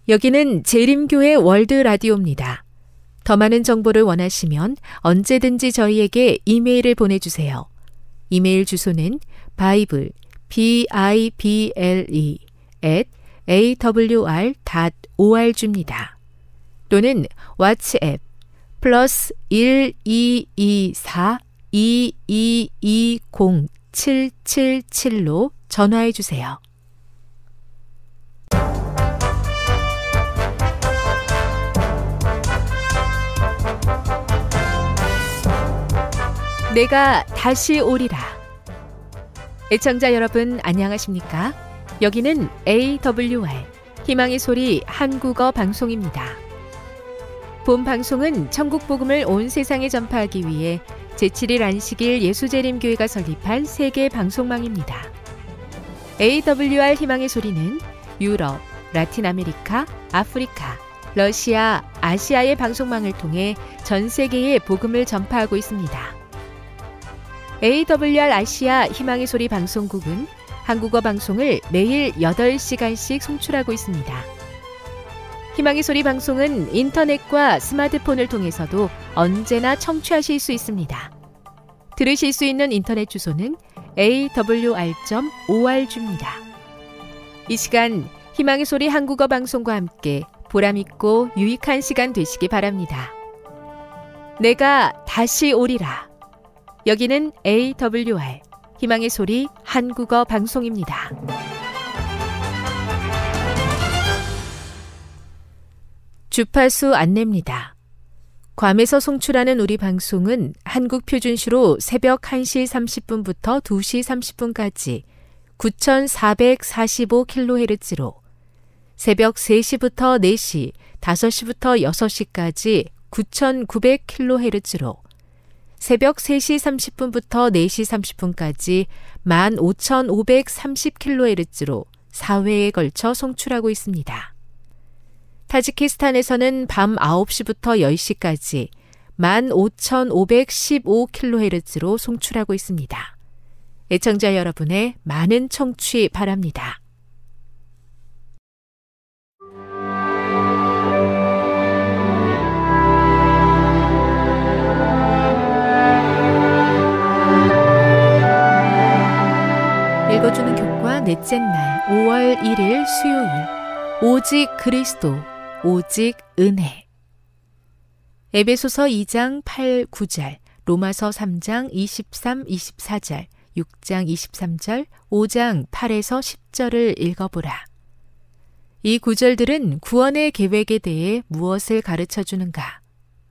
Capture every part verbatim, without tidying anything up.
여기는 재림교회 월드 라디오입니다. 더 많은 정보를 원하시면 언제든지 저희에게 이메일을 보내주세요. 이메일 주소는 바이블, 비 아이 비 엘 이 앳 에이 더블유 알 닷 오 알 지입니다. 또는 왓츠앱 플러스 일 이 이 사 이 이 이 공 칠 칠 칠로 전화해 주세요. 내가 다시 오리라. 애청자 여러분 안녕하십니까? 여기는 에이 더블유 알 희망의 소리 한국어 방송입니다. 본 방송은 천국 복음을 온 세상에 전파하기 위해 제칠 일 안식일 예수재림교회가 설립한 세계 방송망입니다. 에이 더블유 알 희망의 소리는 유럽, 라틴 아메리카, 아프리카, 러시아, 아시아의 방송망을 통해 전 세계에 복음을 전파하고 있습니다. 에이 더블유 알 아시아 희망의 소리 방송국은 한국어 방송을 매일 여덟 시간씩 송출하고 있습니다. 희망의 소리 방송은 인터넷과 스마트폰을 통해서도 언제나 청취하실 수 있습니다. 들으실 수 있는 인터넷 주소는 에이 더블유 알 닷 오 알 지입니다. 이 시간 희망의 소리 한국어 방송과 함께 보람있고 유익한 시간 되시기 바랍니다. 내가 다시 오리라. 여기는 에이 더블유 알 희망의 소리 한국어 방송입니다. 주파수 안내입니다. 괌에서 송출하는 우리 방송은 한국 표준시로 새벽 한 시 삼십 분부터 두 시 삼십 분까지 구천사백사십오 킬로헤르츠로, 새벽 세 시부터 네 시, 다섯 시부터 여섯 시까지 구천구백 킬로헤르츠로, 새벽 세 시 삼십 분부터 네 시 삼십 분까지 만 오천오백삼십 킬로헤르츠로 사 회에 걸쳐 송출하고 있습니다. 타지키스탄에서는 밤 아홉 시부터 열 시까지 만 오천오백십오 킬로헤르츠로 송출하고 있습니다. 애청자 여러분의 많은 청취 바랍니다. 읽어주는 교과 넷째 날 오월 일일 수요일. 오직 그리스도, 오직 은혜. 에베소서 이 장 팔, 구 절, 로마서 삼 장 이십삼, 이십사 절, 육 장 이십삼 절, 오 장 팔에서 십 절을 읽어보라. 이 구절들은 구원의 계획에 대해 무엇을 가르쳐 주는가?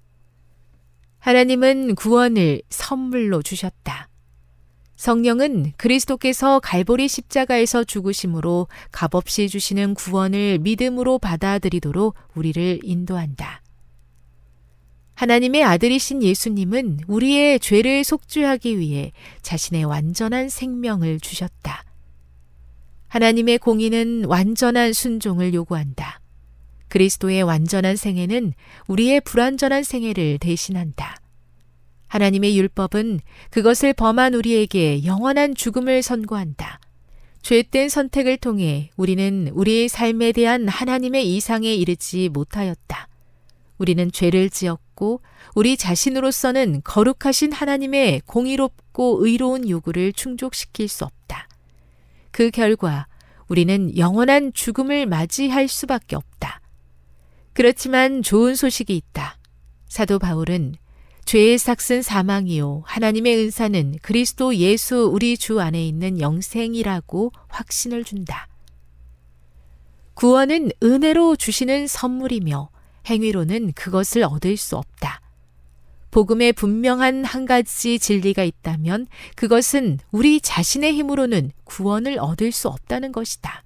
하나님은 구원을 선물로 주셨다. 성령은 그리스도께서 갈보리 십자가에서 죽으심으로 값없이 주시는 구원을 믿음으로 받아들이도록 우리를 인도한다. 하나님의 아들이신 예수님은 우리의 죄를 속죄하기 위해 자신의 완전한 생명을 주셨다. 하나님의 공의는 완전한 순종을 요구한다. 그리스도의 완전한 생애는 우리의 불완전한 생애를 대신한다. 하나님의 율법은 그것을 범한 우리에게 영원한 죽음을 선고한다. 죄된 선택을 통해 우리는 우리의 삶에 대한 하나님의 이상에 이르지 못하였다. 우리는 죄를 지었고 우리 자신으로서는 거룩하신 하나님의 공의롭고 의로운 요구를 충족시킬 수 없다. 그 결과 우리는 영원한 죽음을 맞이할 수밖에 없다. 그렇지만 좋은 소식이 있다. 사도 바울은 죄의 삭은 사망이요 하나님의 은사는 그리스도 예수 우리 주 안에 있는 영생이라고 확신을 준다. 구원은 은혜로 주시는 선물이며 행위로는 그것을 얻을 수 없다. 복음에 분명한 한 가지 진리가 있다면 그것은 우리 자신의 힘으로는 구원을 얻을 수 없다는 것이다.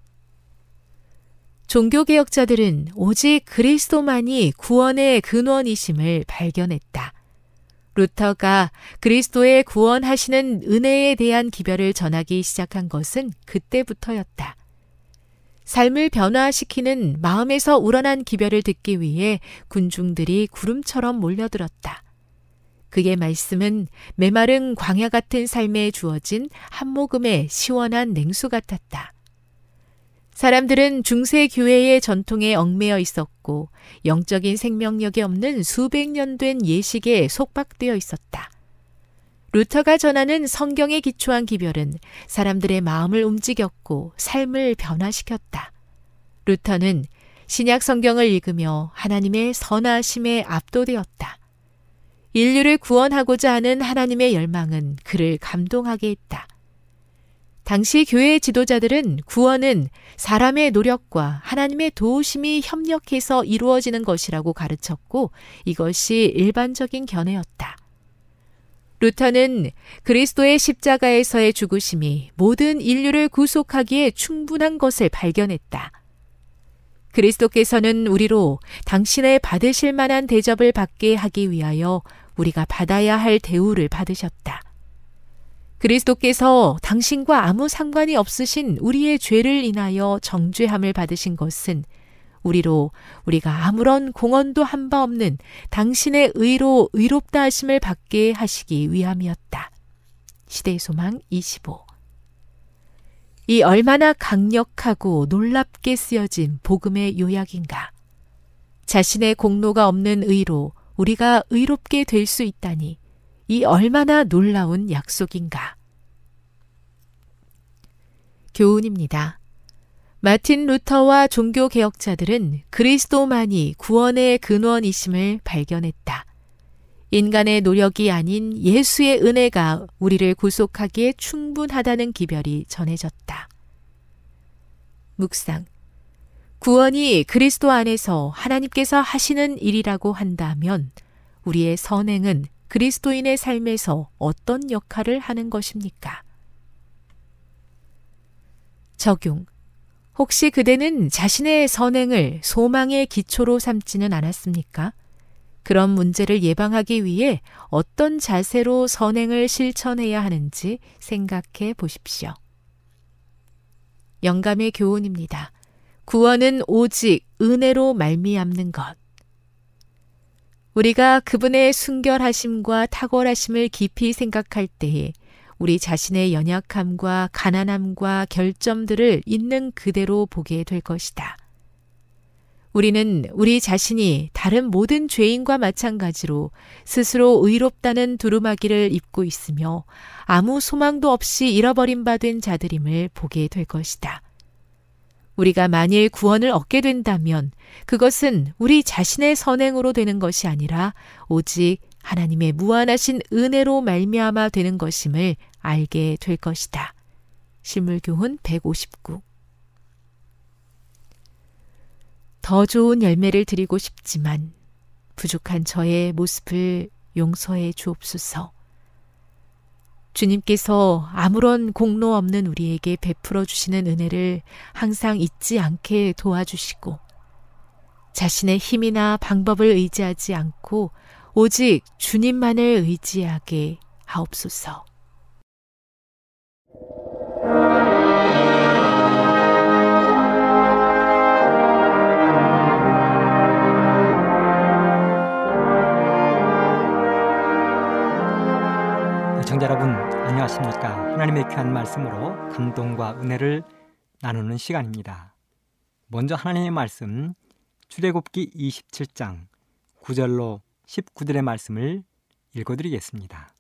종교개혁자들은 오직 그리스도만이 구원의 근원이심을 발견했다. 루터가 그리스도의 구원하시는 은혜에 대한 기별을 전하기 시작한 것은 그때부터였다. 삶을 변화시키는 마음에서 우러난 기별을 듣기 위해 군중들이 구름처럼 몰려들었다. 그의 말씀은 메마른 광야 같은 삶에 주어진 한 모금의 시원한 냉수 같았다. 사람들은 중세 교회의 전통에 얽매여 있었고 영적인 생명력이 없는 수백 년 된 예식에 속박되어 있었다. 루터가 전하는 성경에 기초한 기별은 사람들의 마음을 움직였고 삶을 변화시켰다. 루터는 신약 성경을 읽으며 하나님의 선하심에 압도되었다. 인류를 구원하고자 하는 하나님의 열망은 그를 감동하게 했다. 당시 교회 지도자들은 구원은 사람의 노력과 하나님의 도우심이 협력해서 이루어지는 것이라고 가르쳤고 이것이 일반적인 견해였다. 루터는 그리스도의 십자가에서의 죽으심이 모든 인류를 구속하기에 충분한 것을 발견했다. 그리스도께서는 우리로 당신의 받으실 만한 대접을 받게 하기 위하여 우리가 받아야 할 대우를 받으셨다. 그리스도께서 당신과 아무 상관이 없으신 우리의 죄를 인하여 정죄함을 받으신 것은 우리로 우리가 아무런 공헌도 한 바 없는 당신의 의로 의롭다 하심을 받게 하시기 위함이었다. 시대의 소망 이십오. 이 얼마나 강력하고 놀랍게 쓰여진 복음의 요약인가. 자신의 공로가 없는 의로 우리가 의롭게 될 수 있다니 이 얼마나 놀라운 약속인가. 교훈입니다. 마틴 루터와 종교개혁자들은 그리스도만이 구원의 근원이심을 발견했다. 인간의 노력이 아닌 예수의 은혜가 우리를 구속하기에 충분하다는 기별이 전해졌다. 묵상. 구원이 그리스도 안에서 하나님께서 하시는 일이라고 한다면 우리의 선행은 그리스도인의 삶에서 어떤 역할을 하는 것입니까? 적용. 혹시 그대는 자신의 선행을 소망의 기초로 삼지는 않았습니까? 그런 문제를 예방하기 위해 어떤 자세로 선행을 실천해야 하는지 생각해 보십시오. 영감의 교훈입니다. 구원은 오직 은혜로 말미암는 것. 우리가 그분의 순결하심과 탁월하심을 깊이 생각할 때에 우리 자신의 연약함과 가난함과 결점들을 있는 그대로 보게 될 것이다. 우리는 우리 자신이 다른 모든 죄인과 마찬가지로 스스로 의롭다는 두루마기를 입고 있으며 아무 소망도 없이 잃어버린 바 된 자들임을 보게 될 것이다. 우리가 만일 구원을 얻게 된다면 그것은 우리 자신의 선행으로 되는 것이 아니라 오직 하나님의 무한하신 은혜로 말미암아 되는 것임을 알게 될 것이다. 실물교훈 백오십구. 더 좋은 열매를 드리고 싶지만 부족한 저의 모습을 용서해 주옵소서. 주님께서 아무런 공로 없는 우리에게 베풀어 주시는 은혜를 항상 잊지 않게 도와주시고 자신의 힘이나 방법을 의지하지 않고 오직 주님만을 의지하게 하옵소서. 시청자 여러분 안녕하십니까? 하나님의 귀한 말씀으로 감동과 은혜를 나누는 시간입니다. 먼저 하나님의 말씀 출애굽기 이십칠 장 구 절로 십구 절의 말씀을 읽어드리겠습니다.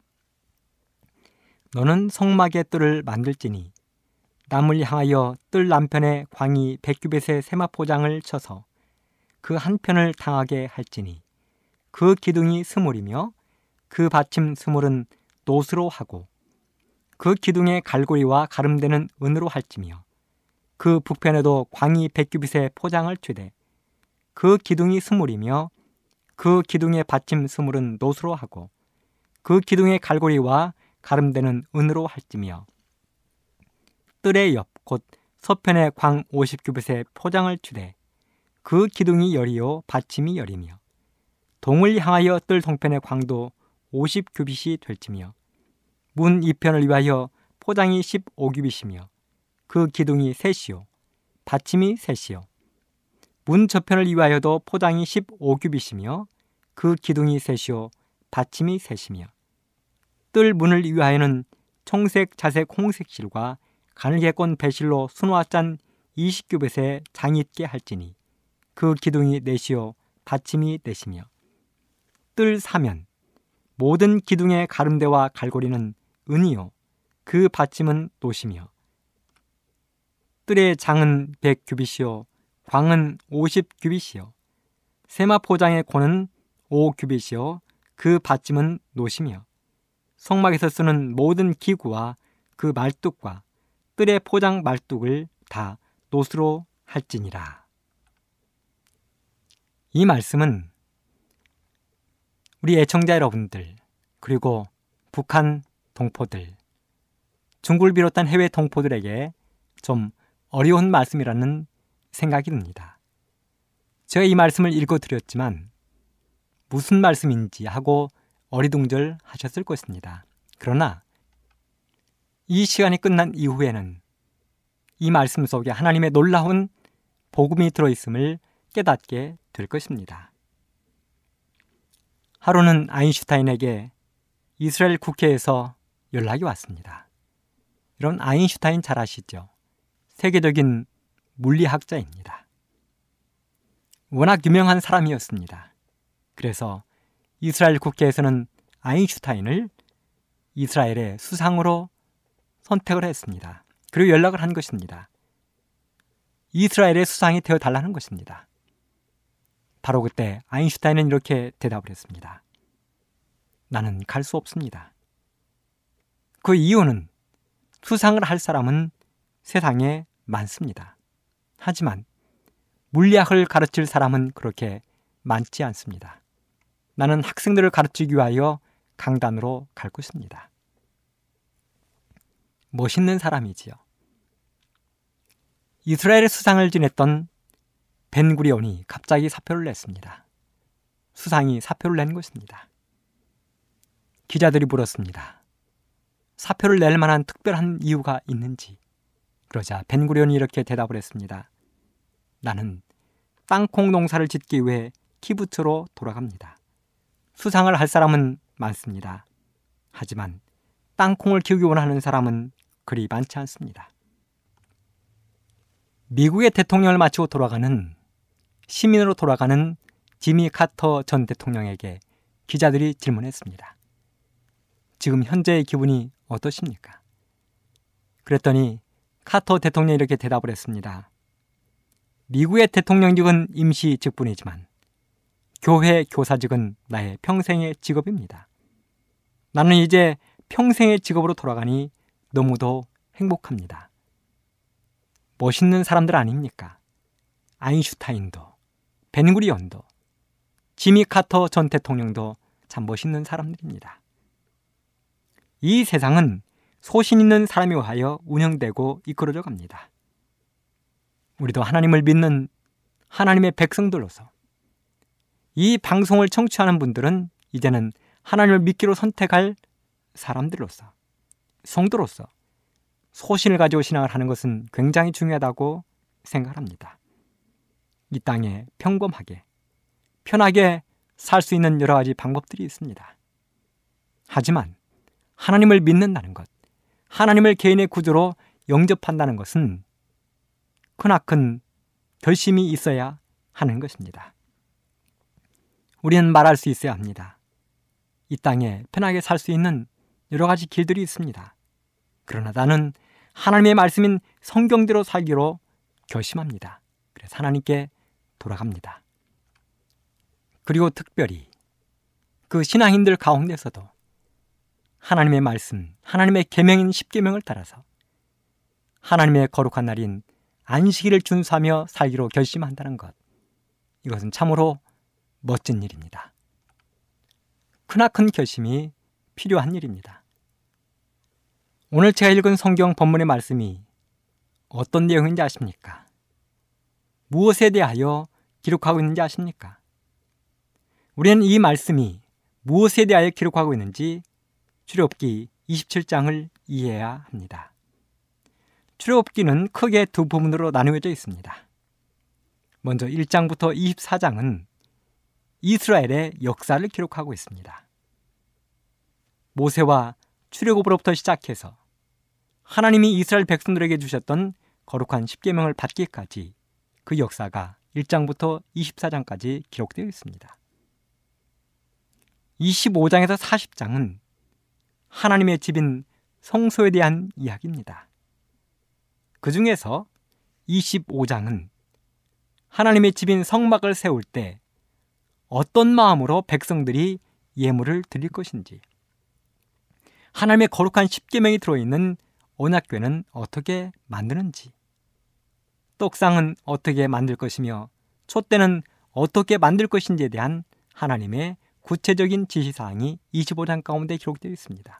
너는 성막의 뜰을 만들지니 남을 향하여 뜰 남편에 광이 백 규빗의 세마포장을 쳐서 그 한편을 당하게 할지니 그 기둥이 스물이며 그 받침 스물은 노스로 하고 그 기둥의 갈고리와 가름대는 은으로 할지며 그 북편에도 광이 백 규빗의 포장을 취되 그 기둥이 스물이며 그 기둥의 받침 스물은 노스로 하고 그 기둥의 갈고리와 가름대는 은으로 할지며 뜰의 옆 곧 서편에 광 오십 규빗의 포장을 취되 그 기둥이 열이요 받침이 열이며 동을 향하여 뜰 동편의 광도 오십 규빗이 될지며 문 이편을 위하여 포장이 십오 규빗이며 그 기둥이 셋이요 받침이 셋이요 문 저편을 위하여도 포장이 십오 규빗이며 그 기둥이 셋이요 받침이 셋이며 뜰 문을 위하여는 청색, 자색, 홍색 실과 가늘게 꼰 배실로 수놓아 짠 이십 규빗의 장이 있게 할지니 그 기둥이 넷이요 받침이 넷이며 뜰 사면 모든 기둥의 가름대와 갈고리는 은이요 그 받침은 노시며 뜰의 장은 백 규빗이요 광은 오십 규빗이요 세마포장의 고는 오 규빗이요 그 받침은 노시며 성막에서 쓰는 모든 기구와 그 말뚝과 뜰의 포장 말뚝을 다 노수로 할지니라. 이 말씀은 우리 애청자 여러분들 그리고 북한 동포들, 중국을 비롯한 해외 동포들에게 좀 어려운 말씀이라는 생각이 듭니다. 제가 이 말씀을 읽어드렸지만 무슨 말씀인지 하고 어리둥절 하셨을 것입니다. 그러나 이 시간이 끝난 이후에는 이 말씀 속에 하나님의 놀라운 복음이 들어있음을 깨닫게 될 것입니다. 하루는 아인슈타인에게 이스라엘 국회에서 연락이 왔습니다. 이런 아인슈타인 잘 아시죠? 세계적인 물리학자입니다. 워낙 유명한 사람이었습니다. 그래서 이스라엘 국회에서는 아인슈타인을 이스라엘의 수상으로 선택을 했습니다. 그리고 연락을 한 것입니다. 이스라엘의 수상이 되어달라는 것입니다. 바로 그때 아인슈타인은 이렇게 대답을 했습니다. 나는 갈 수 없습니다. 그 이유는 수상을 할 사람은 세상에 많습니다. 하지만 물리학을 가르칠 사람은 그렇게 많지 않습니다. 나는 학생들을 가르치기 위하여 강단으로 갈 것입니다. 멋있는 사람이지요. 이스라엘의 수상을 지냈던 벤구리온이 갑자기 사표를 냈습니다. 수상이 사표를 낸 것입니다. 기자들이 물었습니다. 사표를 낼 만한 특별한 이유가 있는지. 그러자 벤구리온이 이렇게 대답을 했습니다. 나는 땅콩 농사를 짓기 위해 키부츠로 돌아갑니다. 수상을 할 사람은 많습니다. 하지만 땅콩을 키우기 원하는 사람은 그리 많지 않습니다. 미국의 대통령을 마치고 돌아가는 시민으로 돌아가는 지미 카터 전 대통령에게 기자들이 질문했습니다. 지금 현재의 기분이 어떠십니까? 그랬더니 카터 대통령이 이렇게 대답을 했습니다. 미국의 대통령직은 임시 직분이지만 교회 교사직은 나의 평생의 직업입니다. 나는 이제 평생의 직업으로 돌아가니 너무도 행복합니다. 멋있는 사람들 아닙니까? 아인슈타인도, 벤구리온도, 지미 카터 전 대통령도 참 멋있는 사람들입니다. 이 세상은 소신 있는 사람에 의하여 운영되고 이끌어져 갑니다. 우리도 하나님을 믿는 하나님의 백성들로서 이 방송을 청취하는 분들은 이제는 하나님을 믿기로 선택할 사람들로서 성도로서 소신을 가지고 신앙을 하는 것은 굉장히 중요하다고 생각합니다. 이 땅에 평범하게 편하게 살 수 있는 여러 가지 방법들이 있습니다. 하지만 하나님을 믿는다는 것, 하나님을 개인의 구주로 영접한다는 것은 크나큰 결심이 있어야 하는 것입니다. 우리는 말할 수 있어야 합니다. 이 땅에 편하게 살 수 있는 여러 가지 길들이 있습니다. 그러나 나는 하나님의 말씀인 성경대로 살기로 결심합니다. 그래서 하나님께 돌아갑니다. 그리고 특별히 그 신앙인들 가운데서도 하나님의 말씀, 하나님의 계명인 십계명을 따라서 하나님의 거룩한 날인 안식일을 준수하며 살기로 결심한다는 것, 이것은 참으로 멋진 일입니다. 크나큰 결심이 필요한 일입니다. 오늘 제가 읽은 성경 본문의 말씀이 어떤 내용인지 아십니까? 무엇에 대하여 기록하고 있는지 아십니까? 우리는 이 말씀이 무엇에 대하여 기록하고 있는지 출애굽기 이십칠 장을 이해해야 합니다. 출애굽기는 크게 두 부분으로 나누어져 있습니다. 먼저 일 장부터 이십사 장은 이스라엘의 역사를 기록하고 있습니다. 모세와 출애굽으로부터 시작해서 하나님이 이스라엘 백성들에게 주셨던 거룩한 십계명을 받기까지 그 역사가 일 장부터 이십사 장까지 기록되어 있습니다. 이십오 장에서 사십 장은 하나님의 집인 성소에 대한 이야기입니다. 그 중에서 이십오 장은 하나님의 집인 성막을 세울 때 어떤 마음으로 백성들이 예물을 드릴 것인지, 하나님의 거룩한 십계명이 들어있는 언약궤는 어떻게 만드는지, 떡상은 어떻게 만들 것이며 촛대는 어떻게 만들 것인지에 대한 하나님의 구체적인 지시사항이 이십오 장 가운데 기록되어 있습니다.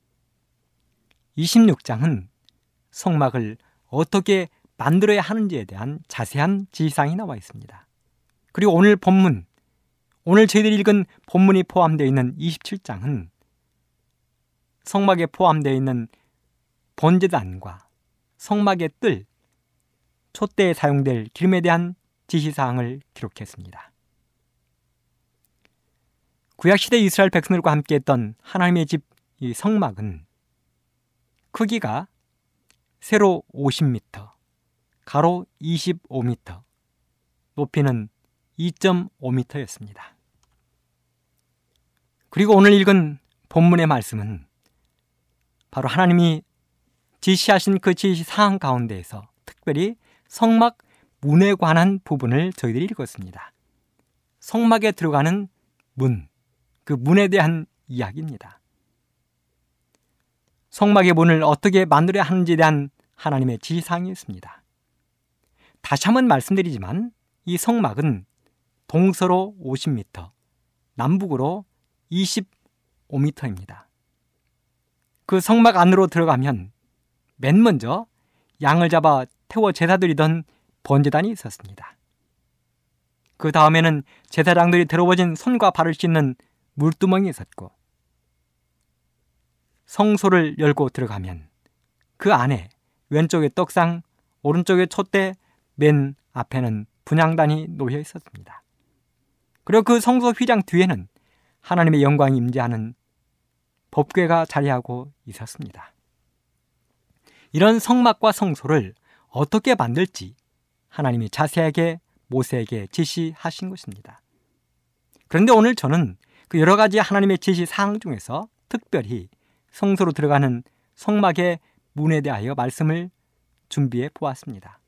이십육 장은 성막을 어떻게 만들어야 하는지에 대한 자세한 지시사항이 나와 있습니다. 그리고 오늘 본문, 오늘 저희들이 읽은 본문이 포함되어 있는 이십칠 장은 성막에 포함되어 있는 번제단과 성막의 뜰, 촛대에 사용될 기름에 대한 지시사항을 기록했습니다. 구약시대 이스라엘 백성들과 함께했던 하나님의 집 이 성막은 크기가 세로 오십 미터, 가로 이십오 미터, 높이는 이 점 오 미터였습니다. 그리고 오늘 읽은 본문의 말씀은 바로 하나님이 지시하신 그 지시사항 가운데에서 특별히 성막 문에 관한 부분을 저희들이 읽었습니다. 성막에 들어가는 문, 그 문에 대한 이야기입니다. 성막의 문을 어떻게 만들어야 하는지에 대한 하나님의 지시사항이 있습니다. 다시 한번 말씀드리지만 이 성막은 동서로 오십 미터, 남북으로 이십오 미터입니다. 그 성막 안으로 들어가면 맨 먼저 양을 잡아 태워 제사드리던 번제단이 있었습니다. 그 다음에는 제사장들이 더러워진 손과 발을 씻는 물두멍이 있었고, 성소를 열고 들어가면 그 안에 왼쪽에 떡상, 오른쪽에 촛대, 맨 앞에는 분향단이 놓여 있었습니다. 그리고 그 성소 휘장 뒤에는 하나님의 영광이 임재하는 법궤가 자리하고 있었습니다. 이런 성막과 성소를 어떻게 만들지 하나님이 자세하게 모세에게 지시하신 것입니다. 그런데 오늘 저는 그 여러 가지 하나님의 지시 사항 중에서 특별히 성소로 들어가는 성막의 문에 대하여 말씀을 준비해 보았습니다.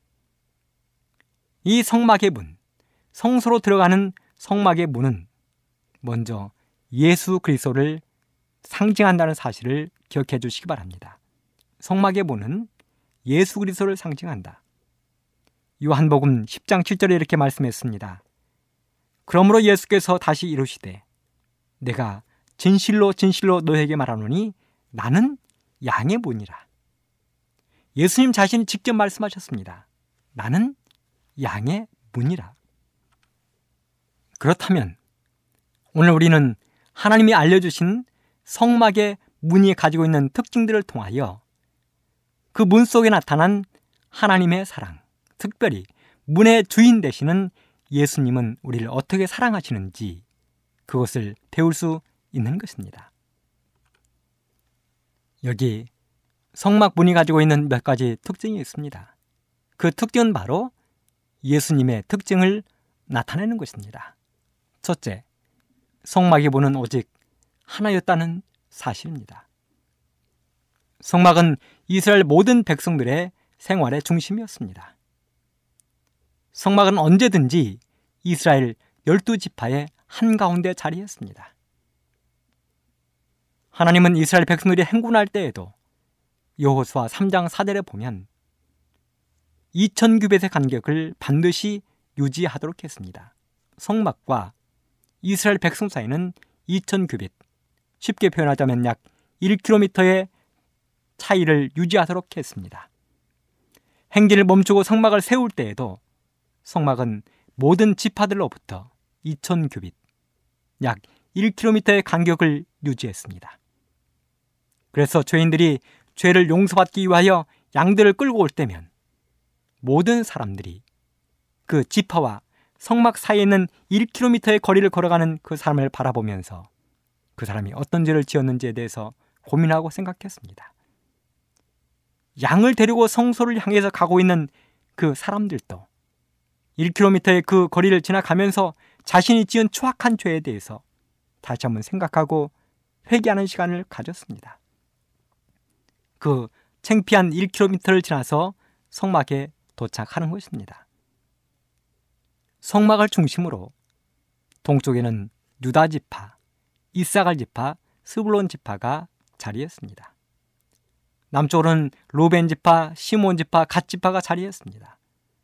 이 성막의 문, 성소로 들어가는 성막의 문은 먼저 예수 그리스도를 상징한다는 사실을 기억해 주시기 바랍니다. 성막의 문은 예수 그리스도를 상징한다. 요한복음 십 장 칠 절에 이렇게 말씀했습니다. 그러므로 예수께서 다시 이르시되 내가 진실로 진실로 너에게 말하노니 나는 양의 문이라. 예수님 자신이 직접 말씀하셨습니다. 나는 양의 문이라. 그렇다면 오늘 우리는 하나님이 알려주신 성막의 문이 가지고 있는 특징들을 통하여 그 문 속에 나타난 하나님의 사랑, 특별히 문의 주인 되시는 예수님은 우리를 어떻게 사랑하시는지 그것을 배울 수 있는 것입니다. 여기 성막 문이 가지고 있는 몇 가지 특징이 있습니다. 그 특징은 바로 예수님의 특징을 나타내는 것입니다. 첫째, 성막의 문은 오직 하나였다는 사실입니다. 성막은 이스라엘 모든 백성들의 생활의 중심이었습니다. 성막은 언제든지 이스라엘 열두 지파의 한가운데 자리했습니다. 하나님은 이스라엘 백성들이 행군할 때에도 여호수아 삼 장 사 절에 보면 이천 규빗의 간격을 반드시 유지하도록 했습니다. 성막과 이스라엘 백성 사이는 이천 규빗, 쉽게 표현하자면 약 일 킬로미터의 차이를 유지하도록 했습니다. 행진을 멈추고 성막을 세울 때에도 성막은 모든 지파들로부터 이천 규빗, 약 일 킬로미터의 간격을 유지했습니다. 그래서 죄인들이 죄를 용서받기 위하여 양들을 끌고 올 때면 모든 사람들이 그 지파와 성막 사이에 있는 일 킬로미터의 거리를 걸어가는 그 사람을 바라보면서 그 사람이 어떤 죄를 지었는지에 대해서 고민하고 생각했습니다. 양을 데리고 성소를 향해서 가고 있는 그 사람들도 일 킬로미터의 그 거리를 지나가면서 자신이 지은 추악한 죄에 대해서 다시 한번 생각하고 회개하는 시간을 가졌습니다. 그 창피한 일 킬로미터를 지나서 성막에 도착하는 것입니다. 성막을 중심으로 동쪽에는 유다 지파, 이사갈 지파, 스불론 지파가 자리했습니다. 남쪽으로는 로벤 지파, 시몬 지파, 갓 지파가 자리했습니다.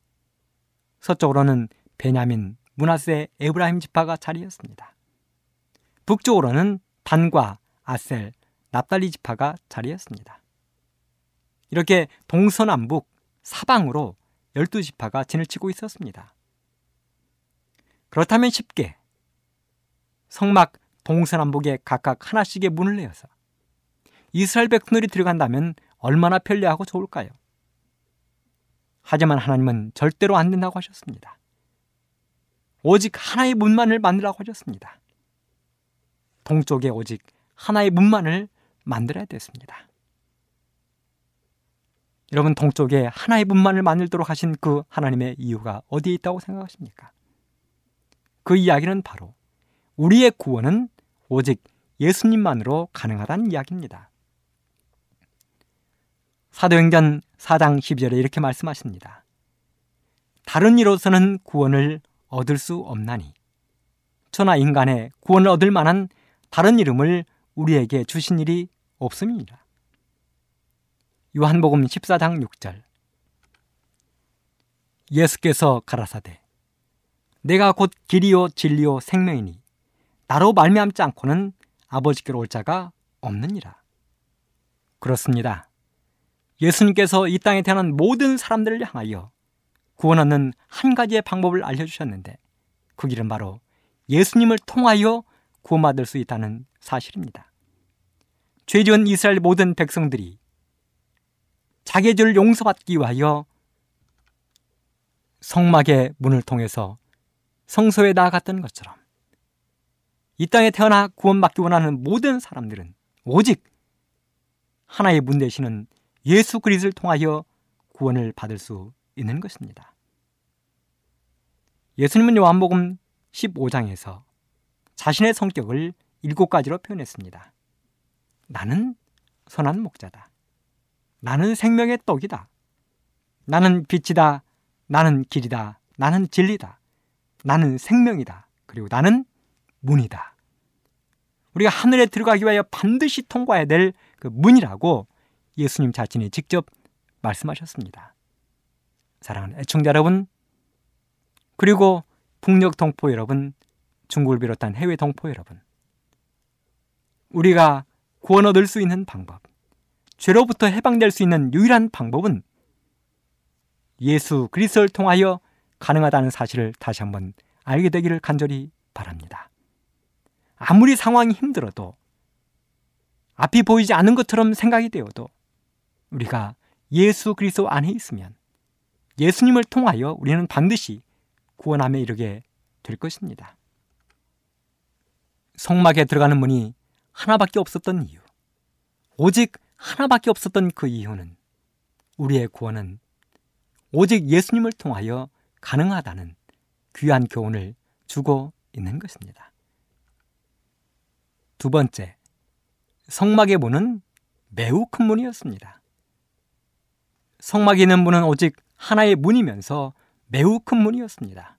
서쪽으로는 베냐민, 므낫세, 에브라임 지파가 자리했습니다. 북쪽으로는 단과 아셀, 납달리 지파가 자리했습니다. 이렇게 동서남북 사방으로 열두 지파가 진을 치고 있었습니다. 그렇다면 쉽게 성막 동서남북에 각각 하나씩의 문을 내어서 이스라엘 백성들이 들어간다면 얼마나 편리하고 좋을까요? 하지만 하나님은 절대로 안 된다고 하셨습니다. 오직 하나의 문만을 만들라고 하셨습니다. 동쪽에 오직 하나의 문만을 만들어야 됐습니다. 여러분, 동쪽에 하나의 문만을 만들도록 하신 그 하나님의 이유가 어디에 있다고 생각하십니까? 그 이야기는 바로 우리의 구원은 오직 예수님만으로 가능하다는 이야기입니다. 사도행전 사 장 십이 절에 이렇게 말씀하십니다. 다른 이로서는 구원을 얻을 수 없나니 천하 인간의 구원을 얻을 만한 다른 이름을 우리에게 주신 일이 없음이니라. 요한복음 십사 장 육 절. 예수께서 가라사대 내가 곧 길이요 진리요 생명이니 나로 말미암지 않고는 아버지께로 올 자가 없느니라. 그렇습니다. 예수님께서 이 땅에 태어난 모든 사람들을 향하여 구원 얻는 한 가지의 방법을 알려주셨는데 그 길은 바로 예수님을 통하여 구원받을 수 있다는 사실입니다. 죄 지은 이스라엘 모든 백성들이 자기의 죄를 용서받기 위하여 성막의 문을 통해서 성소에 나아갔던 것처럼 이 땅에 태어나 구원받기 원하는 모든 사람들은 오직 하나의 문 되시는 예수 그리스도를 통하여 구원을 받을 수 있는 것입니다. 예수님은 요한복음 십오 장에서 자신의 성격을 일곱 가지로 표현했습니다. 나는 선한 목자다. 나는 생명의 떡이다. 나는 빛이다. 나는 길이다. 나는 진리다. 나는 생명이다. 그리고 나는 문이다. 우리가 하늘에 들어가기 위하여 반드시 통과해야 될 그 문이라고 예수님 자신이 직접 말씀하셨습니다. 사랑하는 애청자 여러분, 그리고 북녘 동포 여러분, 중국을 비롯한 해외 동포 여러분, 우리가 구원 얻을 수 있는 방법, 죄로부터 해방될 수 있는 유일한 방법은 예수 그리스도를 통하여 가능하다는 사실을 다시 한번 알게 되기를 간절히 바랍니다. 아무리 상황이 힘들어도, 앞이 보이지 않는 것처럼 생각이 되어도 우리가 예수 그리스도 안에 있으면 예수님을 통하여 우리는 반드시 구원함에 이르게 될 것입니다. 성막에 들어가는 문이 하나밖에 없었던 이유, 오직 하나밖에 없었던 그 이유는 우리의 구원은 오직 예수님을 통하여 가능하다는 귀한 교훈을 주고 있는 것입니다. 두 번째, 성막의 문은 매우 큰 문이었습니다. 성막에 있는 문은 오직 하나의 문이면서 매우 큰 문이었습니다.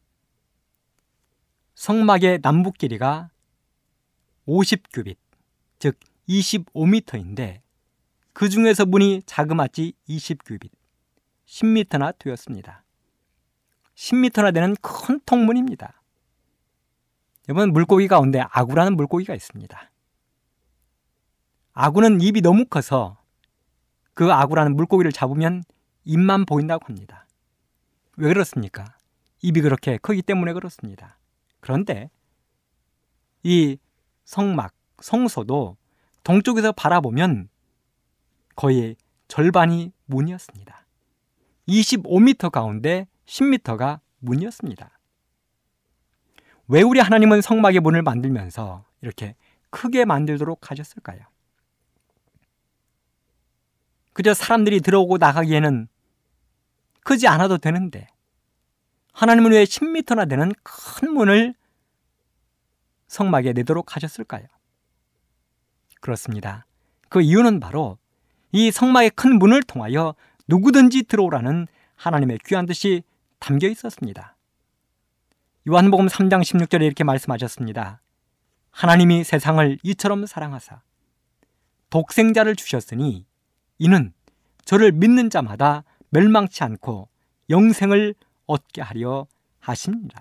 성막의 남북 길이가 오십 규빗, 즉 이십오 미터인데 그 중에서 문이 자그마치 이십 규빗, 십 미터나 되었습니다. 십 미터나 되는 큰 통문입니다. 여러분, 물고기 가운데 아구라는 물고기가 있습니다. 아구는 입이 너무 커서 그 아구라는 물고기를 잡으면 입만 보인다고 합니다. 왜 그렇습니까? 입이 그렇게 크기 때문에 그렇습니다. 그런데 이 성막, 성소도 동쪽에서 바라보면 거의 절반이 문이었습니다. 이십오 미터 가운데 십 미터가 문이었습니다. 왜 우리 하나님은 성막의 문을 만들면서 이렇게 크게 만들도록 하셨을까요? 그저 사람들이 들어오고 나가기에는 크지 않아도 되는데 하나님은 왜 십 미터나 되는 큰 문을 성막에 내도록 하셨을까요? 그렇습니다. 그 이유는 바로 이 성막의 큰 문을 통하여 누구든지 들어오라는 하나님의 귀한 뜻이 담겨 있었습니다. 요한복음 삼 장 십육 절에 이렇게 말씀하셨습니다. 하나님이 세상을 이처럼 사랑하사 독생자를 주셨으니 이는 저를 믿는 자마다 멸망치 않고 영생을 얻게 하려 하십니다.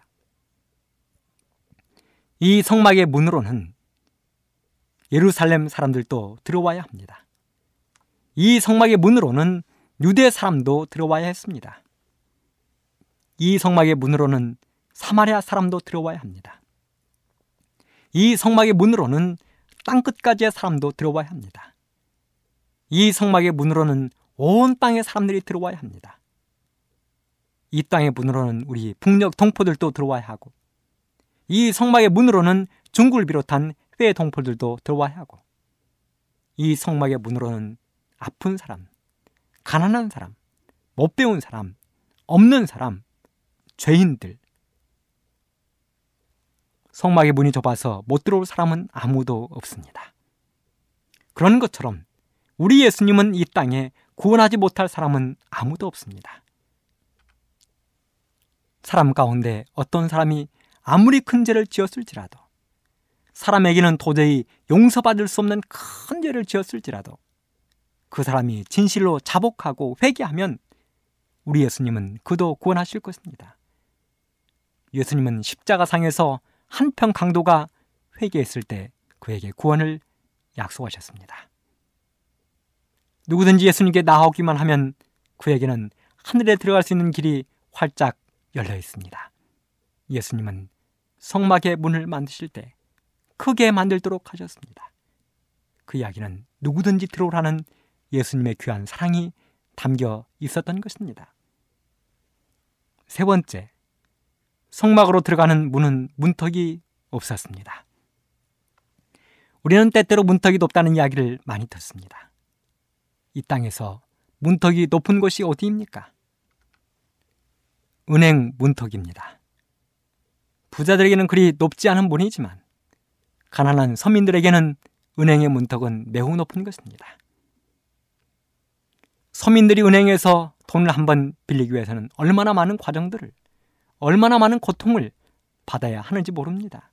이 성막의 문으로는 예루살렘 사람들도 들어와야 합니다. 이 성막의 문으로는 유대 사람도 들어와야 했습니다. 이 성막의 문으로는 사마리아 사람도 들어와야 합니다. 이 성막의 문으로는 땅끝까지의 사람도 들어와야 합니다. 이 성막의 문으로는 온 땅의 사람들이 들어와야 합니다. 이 땅의 문으로는 우리 북녘 동포들도 들어와야 하고, 이 성막의 문으로는 중국을 비롯한 해외 동포들도 들어와야 하고, 이 성막의 문으로는 아픈 사람, 가난한 사람, 못 배운 사람, 없는 사람, 죄인들, 성막의 문이 좁아서 못 들어올 사람은 아무도 없습니다. 그런 것처럼 우리 예수님은 이 땅에 구원하지 못할 사람은 아무도 없습니다. 사람 가운데 어떤 사람이 아무리 큰 죄를 지었을지라도, 사람에게는 도저히 용서받을 수 없는 큰 죄를 지었을지라도 그 사람이 진실로 자복하고 회개하면 우리 예수님은 그도 구원하실 것입니다. 예수님은 십자가상에서 한평 강도가 회개했을 때 그에게 구원을 약속하셨습니다. 누구든지 예수님께 나오기만 하면 그에게는 하늘에 들어갈 수 있는 길이 활짝 열려 있습니다. 예수님은 성막의 문을 만드실 때 크게 만들도록 하셨습니다. 그 이야기는 누구든지 들어오라는 예수님의 귀한 사랑이 담겨 있었던 것입니다. 세 번째, 성막으로 들어가는 문은 문턱이 없었습니다. 우리는 때때로 문턱이 높다는 이야기를 많이 듣습니다. 이 땅에서 문턱이 높은 곳이 어디입니까? 은행 문턱입니다. 부자들에게는 그리 높지 않은 문이지만 가난한 서민들에게는 은행의 문턱은 매우 높은 것입니다. 서민들이 은행에서 돈을 한번 빌리기 위해서는 얼마나 많은 과정들을, 얼마나 많은 고통을 받아야 하는지 모릅니다.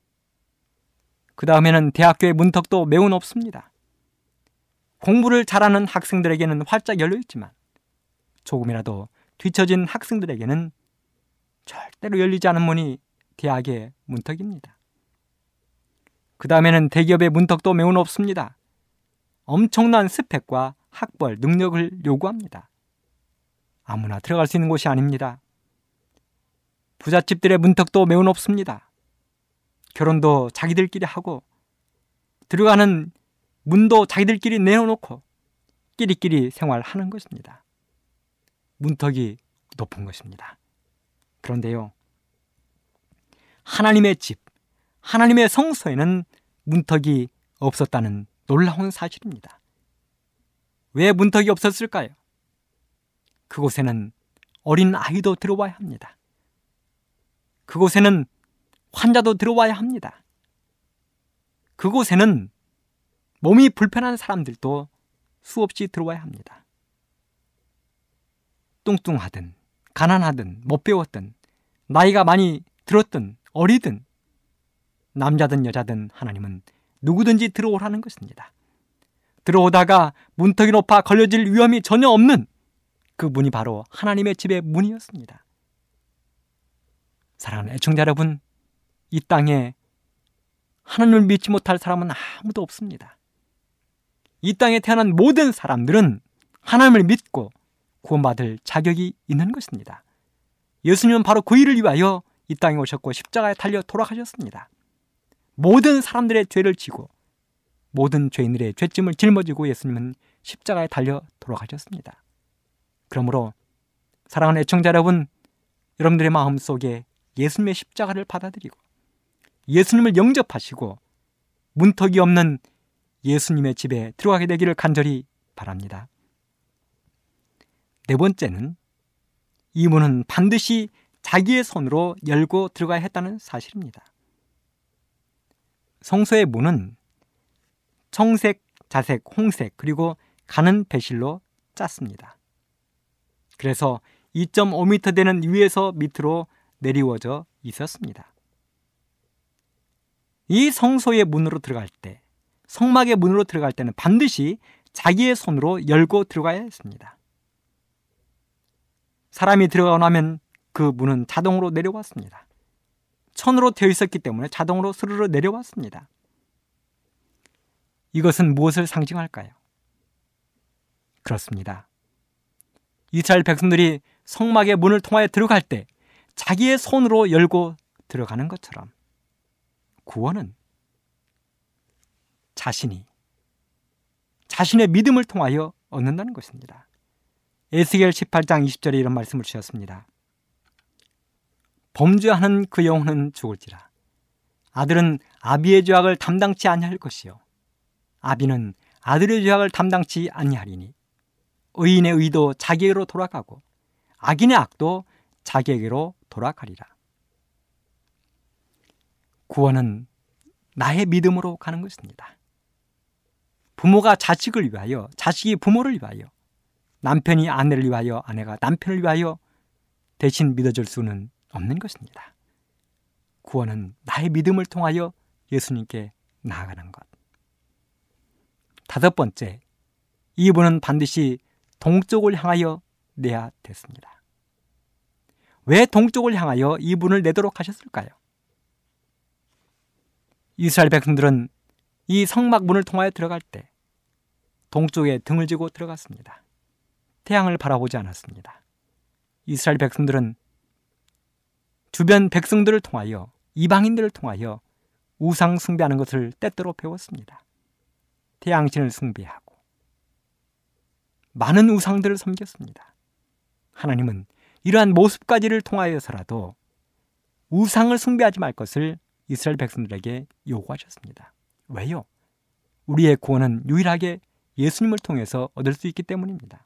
그 다음에는 대학교의 문턱도 매우 높습니다. 공부를 잘하는 학생들에게는 활짝 열려 있지만 조금이라도 뒤처진 학생들에게는 절대로 열리지 않은 문이 대학의 문턱입니다. 그 다음에는 대기업의 문턱도 매우 높습니다. 엄청난 스펙과 학벌, 능력을 요구합니다. 아무나 들어갈 수 있는 곳이 아닙니다. 부잣집들의 문턱도 매우 높습니다. 결혼도 자기들끼리 하고 들어가는 문도 자기들끼리 내어놓고 끼리끼리 생활하는 것입니다. 문턱이 높은 것입니다. 그런데요, 하나님의 집, 하나님의 성소에는 문턱이 없었다는 놀라운 사실입니다. 왜 문턱이 없었을까요? 그곳에는 어린 아이도 들어와야 합니다. 그곳에는 환자도 들어와야 합니다. 그곳에는 몸이 불편한 사람들도 수없이 들어와야 합니다. 뚱뚱하든 가난하든 못 배웠든 나이가 많이 들었든 어리든 남자든 여자든 하나님은 누구든지 들어오라는 것입니다. 들어오다가 문턱이 높아 걸려질 위험이 전혀 없는 그 문이 바로 하나님의 집의 문이었습니다. 사랑하는 애청자 여러분, 이 땅에 하나님을 믿지 못할 사람은 아무도 없습니다. 이 땅에 태어난 모든 사람들은 하나님을 믿고 구원받을 자격이 있는 것입니다. 예수님은 바로 그 일을 위하여 이 땅에 오셨고 십자가에 달려 돌아가셨습니다. 모든 사람들의 죄를 지고 모든 죄인들의 죄짐을 짊어지고 예수님은 십자가에 달려 돌아가셨습니다. 그러므로 사랑하는 애청자 여러분, 여러분들의 마음속에 예수님의 십자가를 받아들이고 예수님을 영접하시고 문턱이 없는 예수님의 집에 들어가게 되기를 간절히 바랍니다. 세 번째는 이 문은 반드시 자기의 손으로 열고 들어가야 했다는 사실입니다. 성소의 문은 청색, 자색, 홍색 그리고 가는 배실로 짰습니다. 그래서 이 점 오 미터 되는 위에서 밑으로 내리워져 있었습니다. 이 성소의 문으로 들어갈 때, 성막의 문으로 들어갈 때는 반드시 자기의 손으로 열고 들어가야 했습니다. 사람이 들어가고 나면 그 문은 자동으로 내려왔습니다. 천으로 되어 있었기 때문에 자동으로 스르르 내려왔습니다. 이것은 무엇을 상징할까요? 그렇습니다. 이스라엘 백성들이 성막의 문을 통하여 들어갈 때 자기의 손으로 열고 들어가는 것처럼 구원은 자신이 자신의 믿음을 통하여 얻는다는 것입니다. 에스겔 십팔 장 이십 절에 이런 말씀을 주셨습니다. 범죄하는 그 영혼은 죽을지라. 아들은 아비의 죄악을 담당치 아니할 것이요 아비는 아들의 죄악을 담당치 아니하리니 의인의 의도 자기에게로 돌아가고 악인의 악도 자기에게로 돌아가리라. 구원은 나의 믿음으로 가는 것입니다. 부모가 자식을 위하여, 자식이 부모를 위하여, 남편이 아내를 위하여, 아내가 남편을 위하여 대신 믿어줄 수는 없는 것입니다. 구원은 나의 믿음을 통하여 예수님께 나아가는 것. 다섯 번째, 이분은 반드시 동쪽을 향하여 내야 됐습니다. 왜 동쪽을 향하여 이분을 내도록 하셨을까요? 이스라엘 백성들은 이 성막 문을 통하여 들어갈 때 동쪽에 등을 지고 들어갔습니다. 태양을 바라보지 않았습니다. 이스라엘 백성들은 주변 백성들을 통하여, 이방인들을 통하여 우상 숭배하는 것을 때때로 배웠습니다. 태양신을 숭배하고 많은 우상들을 섬겼습니다. 하나님은 이러한 모습까지를 통하여서라도 우상을 숭배하지 말 것을 이스라엘 백성들에게 요구하셨습니다. 왜요? 우리의 구원은 유일하게 예수님을 통해서 얻을 수 있기 때문입니다.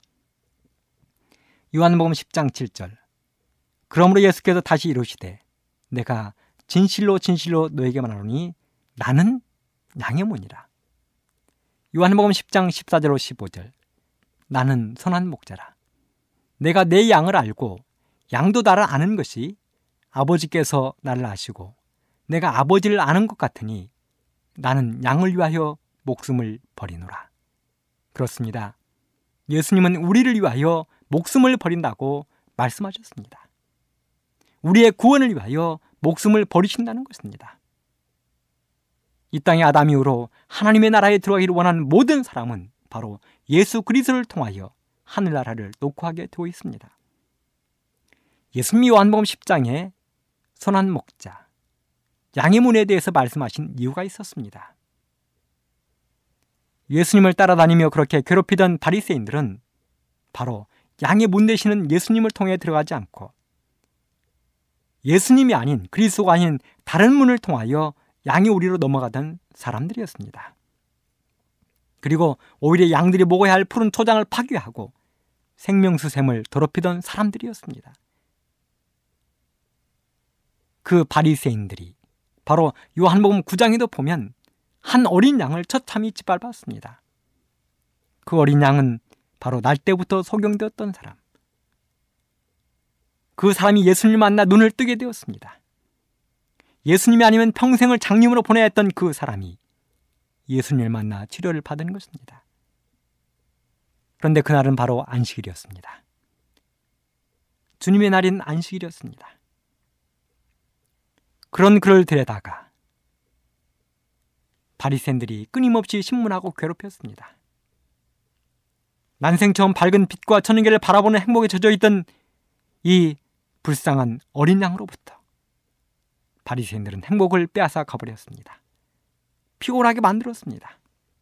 요한복음 십 장 칠 절. 그러므로 예수께서 다시 이르시되 내가 진실로 진실로 너에게 말하노니 나는 양의 문이라. 요한복음 십 장 십사 절로 십오 절. 나는 선한 목자라. 내가 내 양을 알고 양도 나를 아는 것이 아버지께서 나를 아시고 내가 아버지를 아는 것 같으니 나는 양을 위하여 목숨을 버리노라. 그렇습니다. 예수님은 우리를 위하여 목숨을 버린다고 말씀하셨습니다. 우리의 구원을 위하여 목숨을 버리신다는 것입니다. 이 땅의 아담 이후로 하나님의 나라에 들어가기를 원하는 모든 사람은 바로 예수 그리스도를 통하여 하늘나라를 녹화하게 되어 있습니다. 예수님이 요한복음 십 장에 선한 목자, 양의 문에 대해서 말씀하신 이유가 있었습니다. 예수님을 따라다니며 그렇게 괴롭히던 바리새인들은 바로 양의 문 되시는 예수님을 통해 들어가지 않고 예수님이 아닌, 그리스도가 아닌 다른 문을 통하여 양의 우리로 넘어가던 사람들이었습니다. 그리고 오히려 양들이 먹어야 할 푸른 초장을 파괴하고 생명수샘을 더럽히던 사람들이었습니다. 그 바리새인들이 바로 요한복음 구 장에도 보면 한 어린 양을 처참히 짓밟았습니다. 그 어린 양은 바로 날 때부터 소경되었던 사람. 그 사람이 예수님을 만나 눈을 뜨게 되었습니다. 예수님이 아니면 평생을 장님으로 보내야 했던 그 사람이 예수님을 만나 치료를 받은 것입니다. 그런데 그날은 바로 안식일이었습니다. 주님의 날인 안식일이었습니다. 그런 그를 데려다가 바리새인들이 끊임없이 신문하고 괴롭혔습니다. 난생 처음 밝은 빛과 천연계를 바라보는 행복에 젖어있던 이 불쌍한 어린 양으로부터 바리새인들은 행복을 빼앗아 가버렸습니다. 피곤하게 만들었습니다.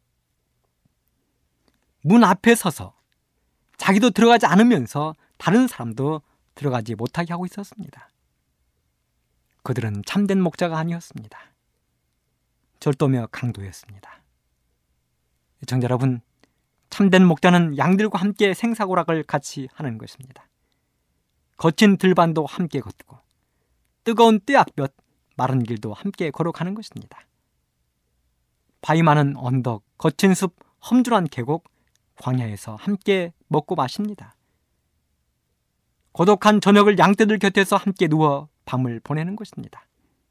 문 앞에 서서 자기도 들어가지 않으면서 다른 사람도 들어가지 못하게 하고 있었습니다. 그들은 참된 목자가 아니었습니다. 절도며 강도였습니다. 시청자 여러분, 참된 목자는 양들과 함께 생사고락을 같이 하는 것입니다. 거친 들반도 함께 걷고 뜨거운 떼약볕 마른 길도 함께 걸어가는 것입니다. 바위 많은 언덕, 거친 숲, 험준한 계곡, 광야에서 함께 먹고 마십니다. 고독한 저녁을 양떼들 곁에서 함께 누워 밤을 보내는 것입니다.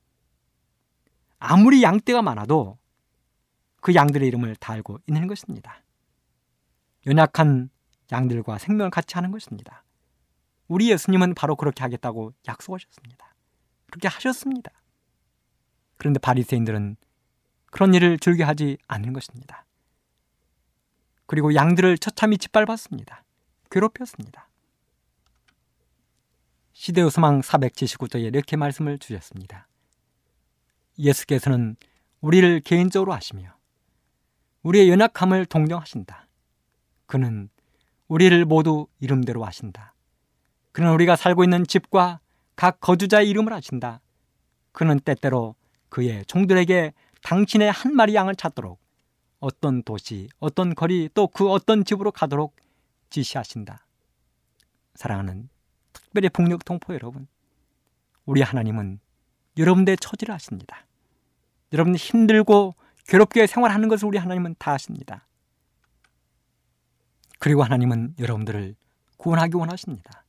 아무리 양떼가 많아도 그 양들의 이름을 다 알고 있는 것입니다. 연약한 양들과 생명을 같이 하는 것입니다. 우리 예수님은 바로 그렇게 하겠다고 약속하셨습니다. 그렇게 하셨습니다. 그런데 바리새인들은 그런 일을 즐겨 하지 않는 것입니다. 그리고 양들을 처참히 짓밟았습니다. 괴롭혔습니다. 시대의 소망 사백칠십구 조에 이렇게 말씀을 주셨습니다. 예수께서는 우리를 개인적으로 아시며 우리의 연약함을 동정하신다. 그는 우리를 모두 이름대로 아신다. 그는 우리가 살고 있는 집과 각 거주자의 이름을 아신다. 그는 때때로 그의 종들에게 당신의 한 마리 양을 찾도록 어떤 도시, 어떤 거리, 또 그 어떤 집으로 가도록 지시하신다. 사랑하는 특별히 북녘 동포 여러분, 우리 하나님은 여러분들의 처지를 아십니다. 여러분 힘들고 괴롭게 생활하는 것을 우리 하나님은 다 아십니다. 그리고 하나님은 여러분들을 구원하기 원하십니다.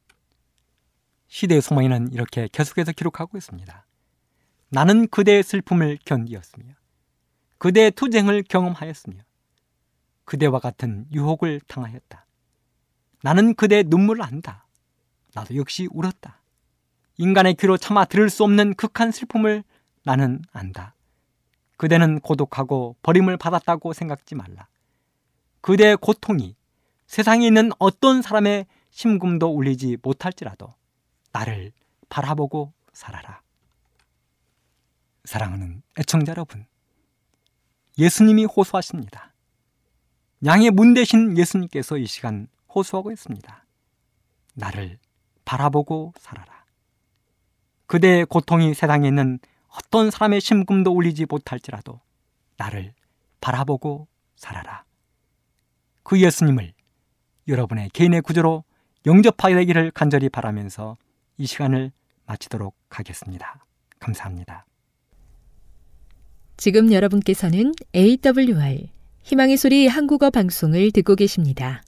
시대의 소망에는 이렇게 계속해서 기록하고 있습니다. 나는 그대의 슬픔을 견디었으며 그대의 투쟁을 경험하였으며 그대와 같은 유혹을 당하였다. 나는 그대의 눈물을 안다. 나도 역시 울었다. 인간의 귀로 차마 들을 수 없는 극한 슬픔을 나는 안다. 그대는 고독하고 버림을 받았다고 생각지 말라. 그대의 고통이 세상에 있는 어떤 사람의 심금도 울리지 못할지라도 나를 바라보고 살아라. 사랑하는 애청자 여러분, 예수님이 호소하십니다. 양의 문 되신 예수님께서 이 시간 호소하고 있습니다. 나를 바라보고 살아라. 그대의 고통이 세상에 있는 어떤 사람의 심금도 울리지 못할지라도 나를 바라보고 살아라. 그 예수님을 여러분의 개인의 구조로 영접하게 되기를 간절히 바라면서 이 시간을 마치도록 하겠습니다. 감사합니다. 지금 여러분께서는 에이더블유알 희망의 소리 한국어 방송을 듣고 계십니다.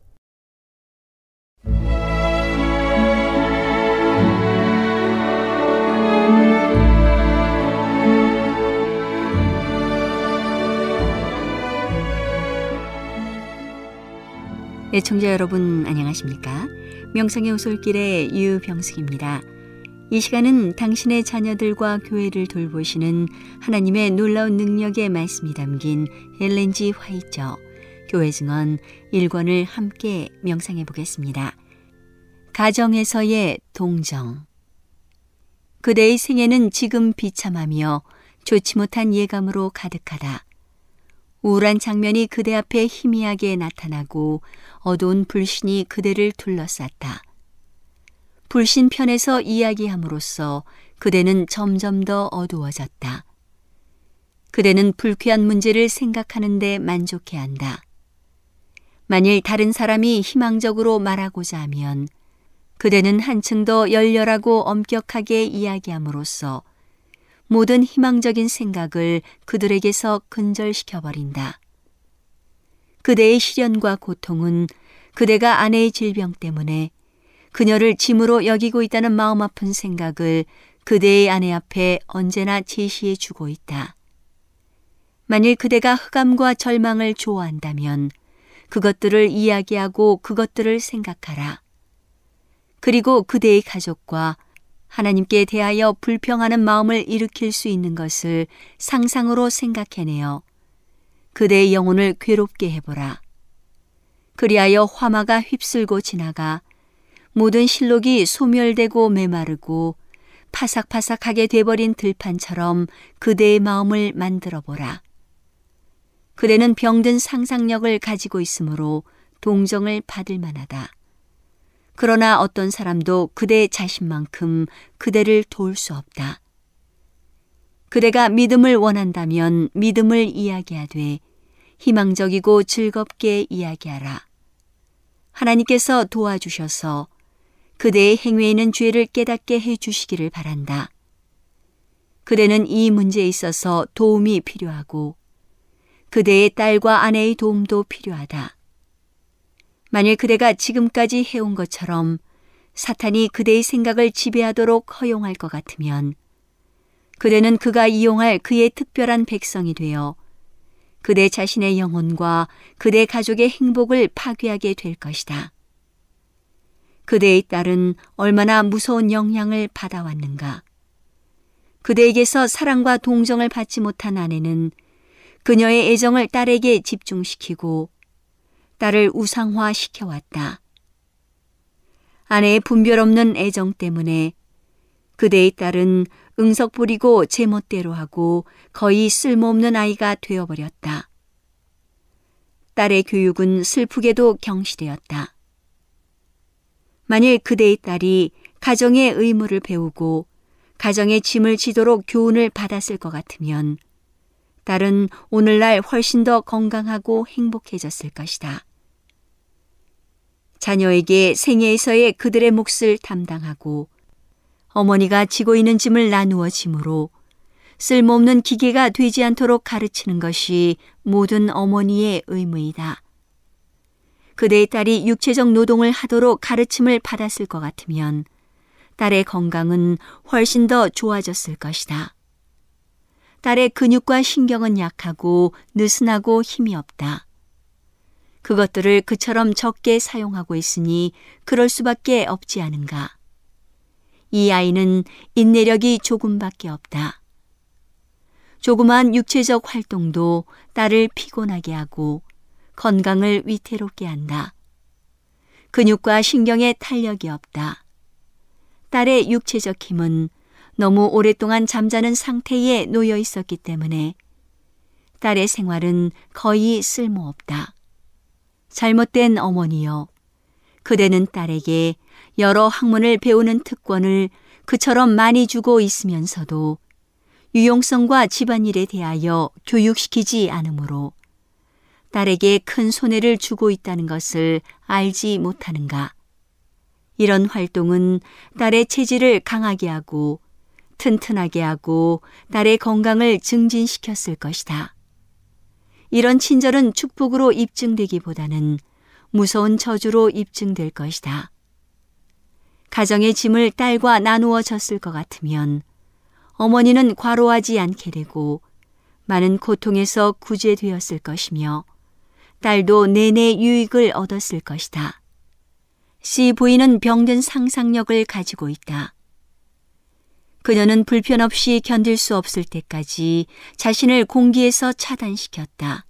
애청자 여러분 안녕하십니까? 명상의 오솔길의 유병숙입니다. 이 시간은 당신의 자녀들과 교회를 돌보시는 하나님의 놀라운 능력의 말씀이 담긴 엘렌 지 화이처 교회 증언 일 권을 함께 명상해 보겠습니다. 가정에서의 동정. 그대의 생애는 지금 비참하며 좋지 못한 예감으로 가득하다. 우울한 장면이 그대 앞에 희미하게 나타나고 어두운 불신이 그대를 둘러쌌다. 불신 편에서 이야기함으로써 그대는 점점 더 어두워졌다. 그대는 불쾌한 문제를 생각하는데 만족해한다. 만일 다른 사람이 희망적으로 말하고자 하면 그대는 한층 더 열렬하고 엄격하게 이야기함으로써 모든 희망적인 생각을 그들에게서 근절시켜버린다. 그대의 시련과 고통은 그대가 아내의 질병 때문에 그녀를 짐으로 여기고 있다는 마음 아픈 생각을 그대의 아내 앞에 언제나 제시해 주고 있다. 만일 그대가 흑암과 절망을 좋아한다면 그것들을 이야기하고 그것들을 생각하라. 그리고 그대의 가족과 하나님께 대하여 불평하는 마음을 일으킬 수 있는 것을 상상으로 생각해내어 그대의 영혼을 괴롭게 해보라. 그리하여 화마가 휩쓸고 지나가 모든 실록이 소멸되고 메마르고 파삭파삭하게 돼버린 들판처럼 그대의 마음을 만들어보라. 그대는 병든 상상력을 가지고 있으므로 동정을 받을 만하다. 그러나 어떤 사람도 그대 자신만큼 그대를 도울 수 없다. 그대가 믿음을 원한다면 믿음을 이야기하되 희망적이고 즐겁게 이야기하라. 하나님께서 도와주셔서 그대의 행위에 있는 죄를 깨닫게 해주시기를 바란다. 그대는 이 문제에 있어서 도움이 필요하고 그대의 딸과 아내의 도움도 필요하다. 만일 그대가 지금까지 해온 것처럼 사탄이 그대의 생각을 지배하도록 허용할 것 같으면 그대는 그가 이용할 그의 특별한 백성이 되어 그대 자신의 영혼과 그대 가족의 행복을 파괴하게 될 것이다. 그대의 딸은 얼마나 무서운 영향을 받아왔는가. 그대에게서 사랑과 동정을 받지 못한 아내는 그녀의 애정을 딸에게 집중시키고 딸을 우상화시켜왔다. 아내의 분별 없는 애정 때문에 그대의 딸은 응석 부리고 제멋대로 하고 거의 쓸모없는 아이가 되어버렸다. 딸의 교육은 슬프게도 경시되었다. 만일 그대의 딸이 가정의 의무를 배우고 가정의 짐을 지도록 교훈을 받았을 것 같으면 딸은 오늘날 훨씬 더 건강하고 행복해졌을 것이다. 자녀에게 생애에서의 그들의 몫을 담당하고 어머니가 지고 있는 짐을 나누어 짐으로 쓸모없는 기계가 되지 않도록 가르치는 것이 모든 어머니의 의무이다. 그대의 딸이 육체적 노동을 하도록 가르침을 받았을 것 같으면 딸의 건강은 훨씬 더 좋아졌을 것이다. 딸의 근육과 신경은 약하고 느슨하고 힘이 없다. 그것들을 그처럼 적게 사용하고 있으니 그럴 수밖에 없지 않은가. 이 아이는 인내력이 조금밖에 없다. 조그마한 육체적 활동도 딸을 피곤하게 하고 건강을 위태롭게 한다. 근육과 신경에 탄력이 없다. 딸의 육체적 힘은 너무 오랫동안 잠자는 상태에 놓여 있었기 때문에 딸의 생활은 거의 쓸모없다. 잘못된 어머니여, 그대는 딸에게 여러 학문을 배우는 특권을 그처럼 많이 주고 있으면서도 유용성과 집안일에 대하여 교육시키지 않으므로 딸에게 큰 손해를 주고 있다는 것을 알지 못하는가. 이런 활동은 딸의 체질을 강하게 하고 튼튼하게 하고 딸의 건강을 증진시켰을 것이다. 이런 친절은 축복으로 입증되기보다는 무서운 저주로 입증될 것이다. 가정의 짐을 딸과 나누어 졌을 것 같으면 어머니는 과로하지 않게 되고 많은 고통에서 구제되었을 것이며 딸도 내내 유익을 얻었을 것이다. C 부인은 병든 상상력을 가지고 있다. 그녀는 불편 없이 견딜 수 없을 때까지 자신을 공기에서 차단시켰다.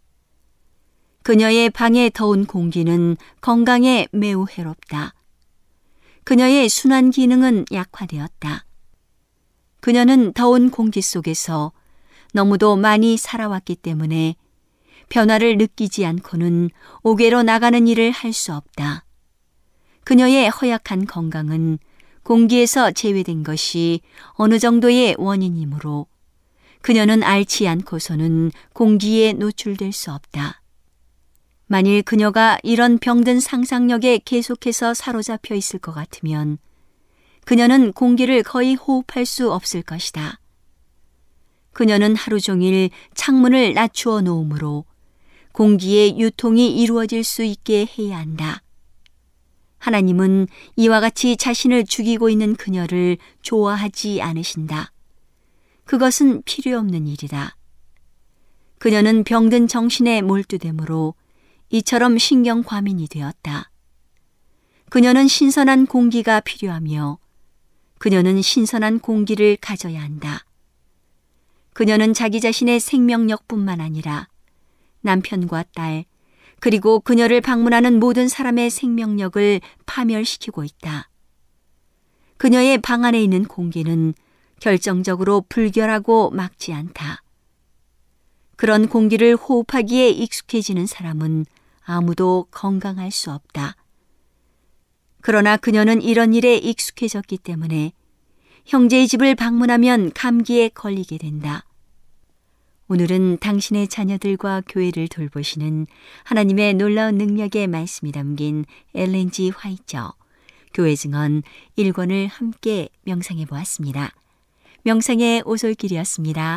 그녀의 방의 더운 공기는 건강에 매우 해롭다. 그녀의 순환 기능은 약화되었다. 그녀는 더운 공기 속에서 너무도 많이 살아왔기 때문에 변화를 느끼지 않고는 옥외로 나가는 일을 할 수 없다. 그녀의 허약한 건강은 공기에서 제외된 것이 어느 정도의 원인이므로 그녀는 앓지 않고서는 공기에 노출될 수 없다. 만일 그녀가 이런 병든 상상력에 계속해서 사로잡혀 있을 것 같으면 그녀는 공기를 거의 호흡할 수 없을 것이다. 그녀는 하루 종일 창문을 낮추어 놓으므로 공기의 유통이 이루어질 수 있게 해야 한다. 하나님은 이와 같이 자신을 죽이고 있는 그녀를 좋아하지 않으신다. 그것은 필요 없는 일이다. 그녀는 병든 정신에 몰두되므로 이처럼 신경과민이 되었다. 그녀는 신선한 공기가 필요하며 그녀는 신선한 공기를 가져야 한다. 그녀는 자기 자신의 생명력뿐만 아니라 남편과 딸, 그리고 그녀를 방문하는 모든 사람의 생명력을 파멸시키고 있다. 그녀의 방 안에 있는 공기는 결정적으로 불결하고 막지 않다. 그런 공기를 호흡하기에 익숙해지는 사람은 아무도 건강할 수 없다. 그러나 그녀는 이런 일에 익숙해졌기 때문에 형제의 집을 방문하면 감기에 걸리게 된다. 오늘은 당신의 자녀들과 교회를 돌보시는 하나님의 놀라운 능력의 말씀이 담긴 엘렌 지 화이처 교회 증언 일 권을 함께 명상해 보았습니다. 명상의 오솔길이었습니다.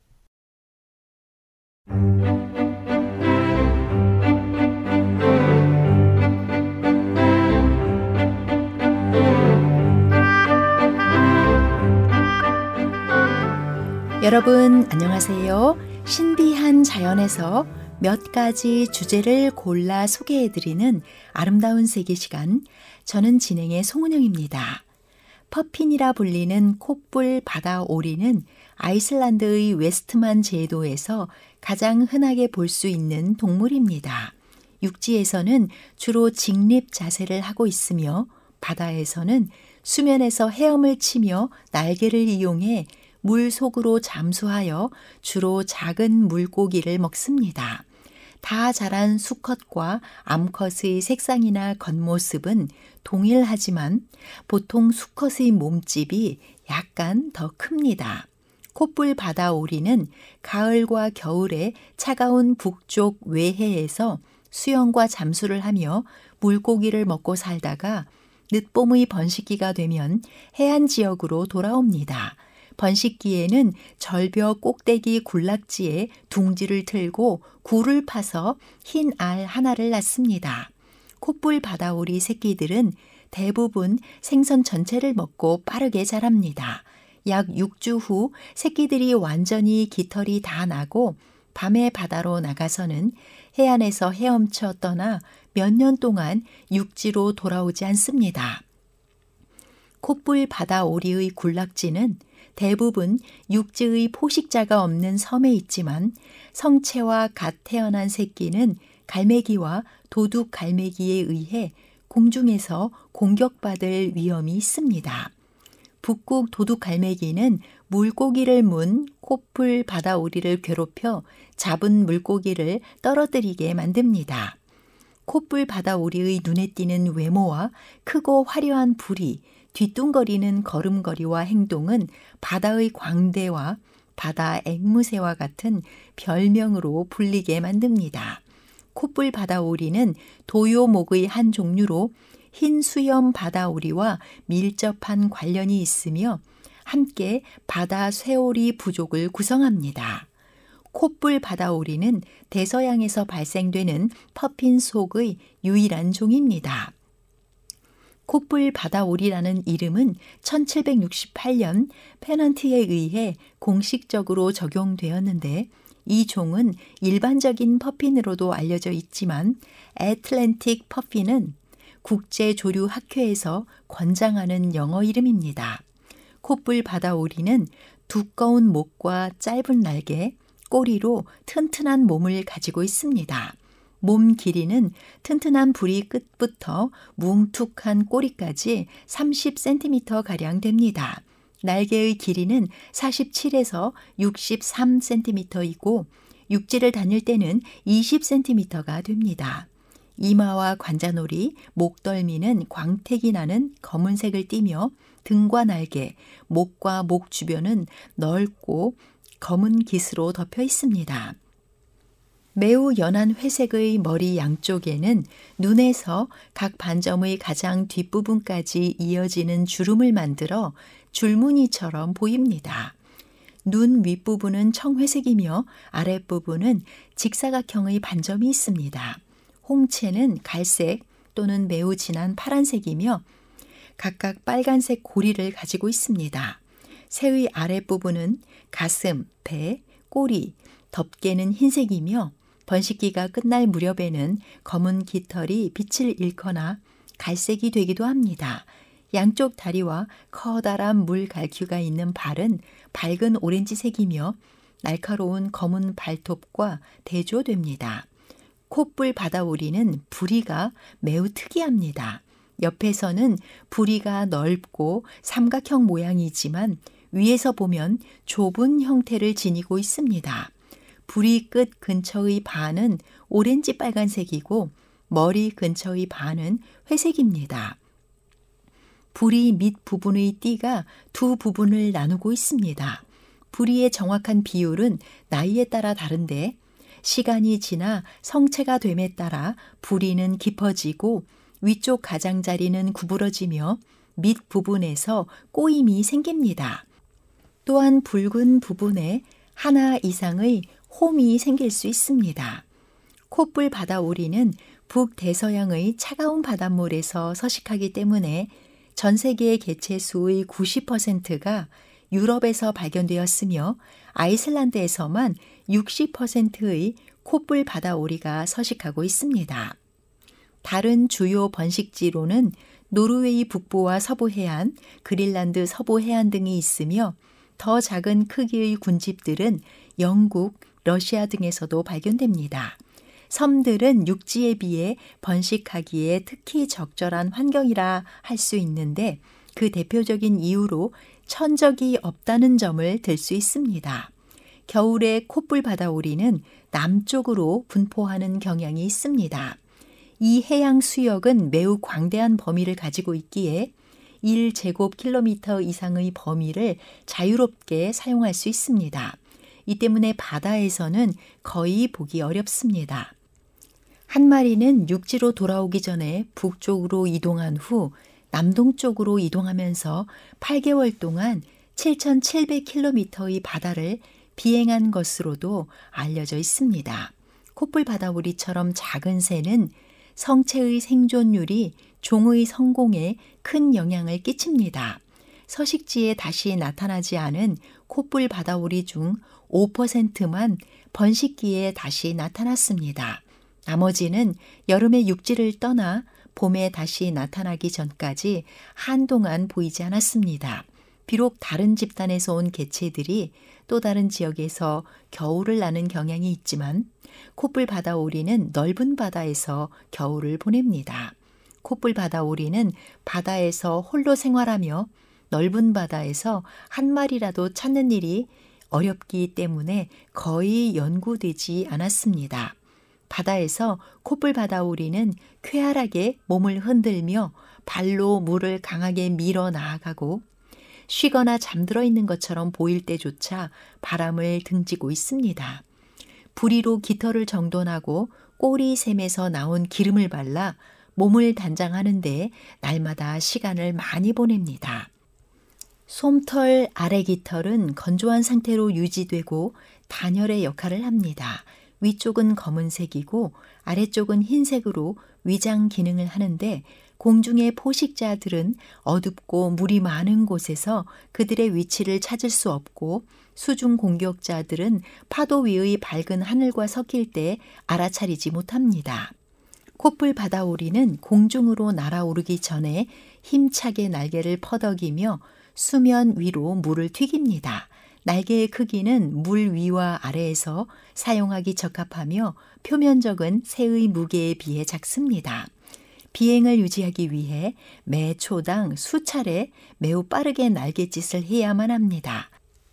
여러분 안녕하세요. 신비한 자연에서 몇 가지 주제를 골라 소개해드리는 아름다운 세계 시간, 저는 진행의 송은영입니다. 퍼핀이라 불리는 콧불 바다오리는 아이슬란드의 웨스트만 제도에서 가장 흔하게 볼 수 있는 동물입니다. 육지에서는 주로 직립 자세를 하고 있으며 바다에서는 수면에서 헤엄을 치며 날개를 이용해 물 속으로 잠수하여 주로 작은 물고기를 먹습니다. 다 자란 수컷과 암컷의 색상이나 겉모습은 동일하지만 보통 수컷의 몸집이 약간 더 큽니다. 콧불 바다오리는 가을과 겨울에 차가운 북쪽 외해에서 수영과 잠수를 하며 물고기를 먹고 살다가 늦봄의 번식기가 되면 해안 지역으로 돌아옵니다. 번식기에는 절벽 꼭대기 군락지에 둥지를 틀고 굴을 파서 흰 알 하나를 낳습니다. 콧불 바다오리 새끼들은 대부분 생선 전체를 먹고 빠르게 자랍니다. 약 육 주 후 새끼들이 완전히 깃털이 다 나고 밤에 바다로 나가서는 해안에서 헤엄쳐 떠나 몇 년 동안 육지로 돌아오지 않습니다. 콧불 바다오리의 군락지는 대부분 육지의 포식자가 없는 섬에 있지만 성체와 갓 태어난 새끼는 갈매기와 도둑 갈매기에 의해 공중에서 공격받을 위험이 있습니다. 북극 도둑 갈매기는 물고기를 문 콧불 바다오리를 괴롭혀 잡은 물고기를 떨어뜨리게 만듭니다. 콧불 바다오리의 눈에 띄는 외모와 크고 화려한 부리, 뒤뚱거리는 걸음걸이와 행동은 바다의 광대와 바다 앵무새와 같은 별명으로 불리게 만듭니다. 콧불 바다오리는 도요목의 한 종류로 흰 수염 바다오리와 밀접한 관련이 있으며 함께 바다 쇠오리 부족을 구성합니다. 콧불 바다오리는 대서양에서 발생되는 퍼핀 속의 유일한 종입니다. 콧불 바다오리라는 이름은 천칠백육십팔 년 페넌트에 의해 공식적으로 적용되었는데 이 종은 일반적인 퍼핀으로도 알려져 있지만 애틀랜틱 퍼핀은 국제조류학회에서 권장하는 영어 이름입니다. 콧불 바다오리는 두꺼운 목과 짧은 날개, 꼬리로 튼튼한 몸을 가지고 있습니다. 몸 길이는 튼튼한 부리 끝부터 뭉툭한 꼬리까지 삼십 센티미터가량 됩니다. 날개의 길이는 사십칠에서 육십삼 센티미터이고 육지를 다닐 때는 이십 센티미터가 됩니다. 이마와 관자놀이, 목덜미는 광택이 나는 검은색을 띠며 등과 날개, 목과 목 주변은 넓고 검은 깃으로 덮여 있습니다. 매우 연한 회색의 머리 양쪽에는 눈에서 각 반점의 가장 뒷부분까지 이어지는 주름을 만들어 줄무늬처럼 보입니다. 눈 윗부분은 청회색이며 아랫부분은 직사각형의 반점이 있습니다. 홍채는 갈색 또는 매우 진한 파란색이며 각각 빨간색 고리를 가지고 있습니다. 새의 아랫부분은 가슴, 배, 꼬리, 덮개는 흰색이며 번식기가 끝날 무렵에는 검은 깃털이 빛을 잃거나 갈색이 되기도 합니다. 양쪽 다리와 커다란 물갈퀴가 있는 발은 밝은 오렌지색이며 날카로운 검은 발톱과 대조됩니다. 콧불 바다오리는 부리가 매우 특이합니다. 옆에서는 부리가 넓고 삼각형 모양이지만 위에서 보면 좁은 형태를 지니고 있습니다. 부리 끝 근처의 반은 오렌지 빨간색이고 머리 근처의 반은 회색입니다. 부리 밑 부분의 띠가 두 부분을 나누고 있습니다. 부리의 정확한 비율은 나이에 따라 다른데 시간이 지나 성체가 됨에 따라 부리는 깊어지고 위쪽 가장자리는 구부러지며 밑 부분에서 꼬임이 생깁니다. 또한 붉은 부분에 하나 이상의 홈이 생길 수 있습니다. 콧불 바다오리는 북대서양의 차가운 바닷물에서 서식하기 때문에 전 세계의 개체수의 구십 퍼센트가 유럽에서 발견되었으며 아이슬란드에서만 육십 퍼센트의 콧불 바다오리가 서식하고 있습니다. 다른 주요 번식지로는 노르웨이 북부와 서부 해안, 그린란드 서부 해안 등이 있으며 더 작은 크기의 군집들은 영국, 러시아 등에서도 발견됩니다. 섬들은 육지에 비해 번식하기에 특히 적절한 환경이라 할 수 있는데 그 대표적인 이유로 천적이 없다는 점을 들 수 있습니다. 겨울에 콧불 바다오리는 남쪽으로 분포하는 경향이 있습니다. 이 해양 수역은 매우 광대한 범위를 가지고 있기에 일 제곱킬로미터 이상의 범위를 자유롭게 사용할 수 있습니다. 이 때문에 바다에서는 거의 보기 어렵습니다. 한 마리는 육지로 돌아오기 전에 북쪽으로 이동한 후 남동쪽으로 이동하면서 팔 개월 동안 칠천칠백 킬로미터의 바다를 비행한 것으로도 알려져 있습니다. 콧불 바다오리처럼 작은 새는 성체의 생존율이 종의 성공에 큰 영향을 끼칩니다. 서식지에 다시 나타나지 않은 콧불 바다오리 중 오 퍼센트만 번식기에 다시 나타났습니다. 나머지는 여름에 육지를 떠나 봄에 다시 나타나기 전까지 한동안 보이지 않았습니다. 비록 다른 집단에서 온 개체들이 또 다른 지역에서 겨울을 나는 경향이 있지만 콧불 바다오리는 넓은 바다에서 겨울을 보냅니다. 콧불 바다오리는 바다에서 홀로 생활하며 넓은 바다에서 한 마리라도 찾는 일이 어렵기 때문에 거의 연구되지 않았습니다. 바다에서 콧불 바다오리는 쾌활하게 몸을 흔들며 발로 물을 강하게 밀어 나아가고 쉬거나 잠들어 있는 것처럼 보일 때조차 바람을 등지고 있습니다. 부리로 깃털을 정돈하고 꼬리샘에서 나온 기름을 발라 몸을 단장하는데 날마다 시간을 많이 보냅니다. 솜털 아래 깃털은 건조한 상태로 유지되고 단열의 역할을 합니다. 위쪽은 검은색이고 아래쪽은 흰색으로 위장 기능을 하는데 공중의 포식자들은 어둡고 물이 많은 곳에서 그들의 위치를 찾을 수 없고 수중 공격자들은 파도 위의 밝은 하늘과 섞일 때 알아차리지 못합니다. 콧불 바다오리는 공중으로 날아오르기 전에 힘차게 날개를 퍼덕이며 수면 위로 물을 튀깁니다. 날개의 크기는 물 위와 아래에서 사용하기 적합하며 표면적은 새의 무게에 비해 작습니다. 비행을 유지하기 위해 매 초당 수차례 매우 빠르게 날갯짓을 해야만 합니다.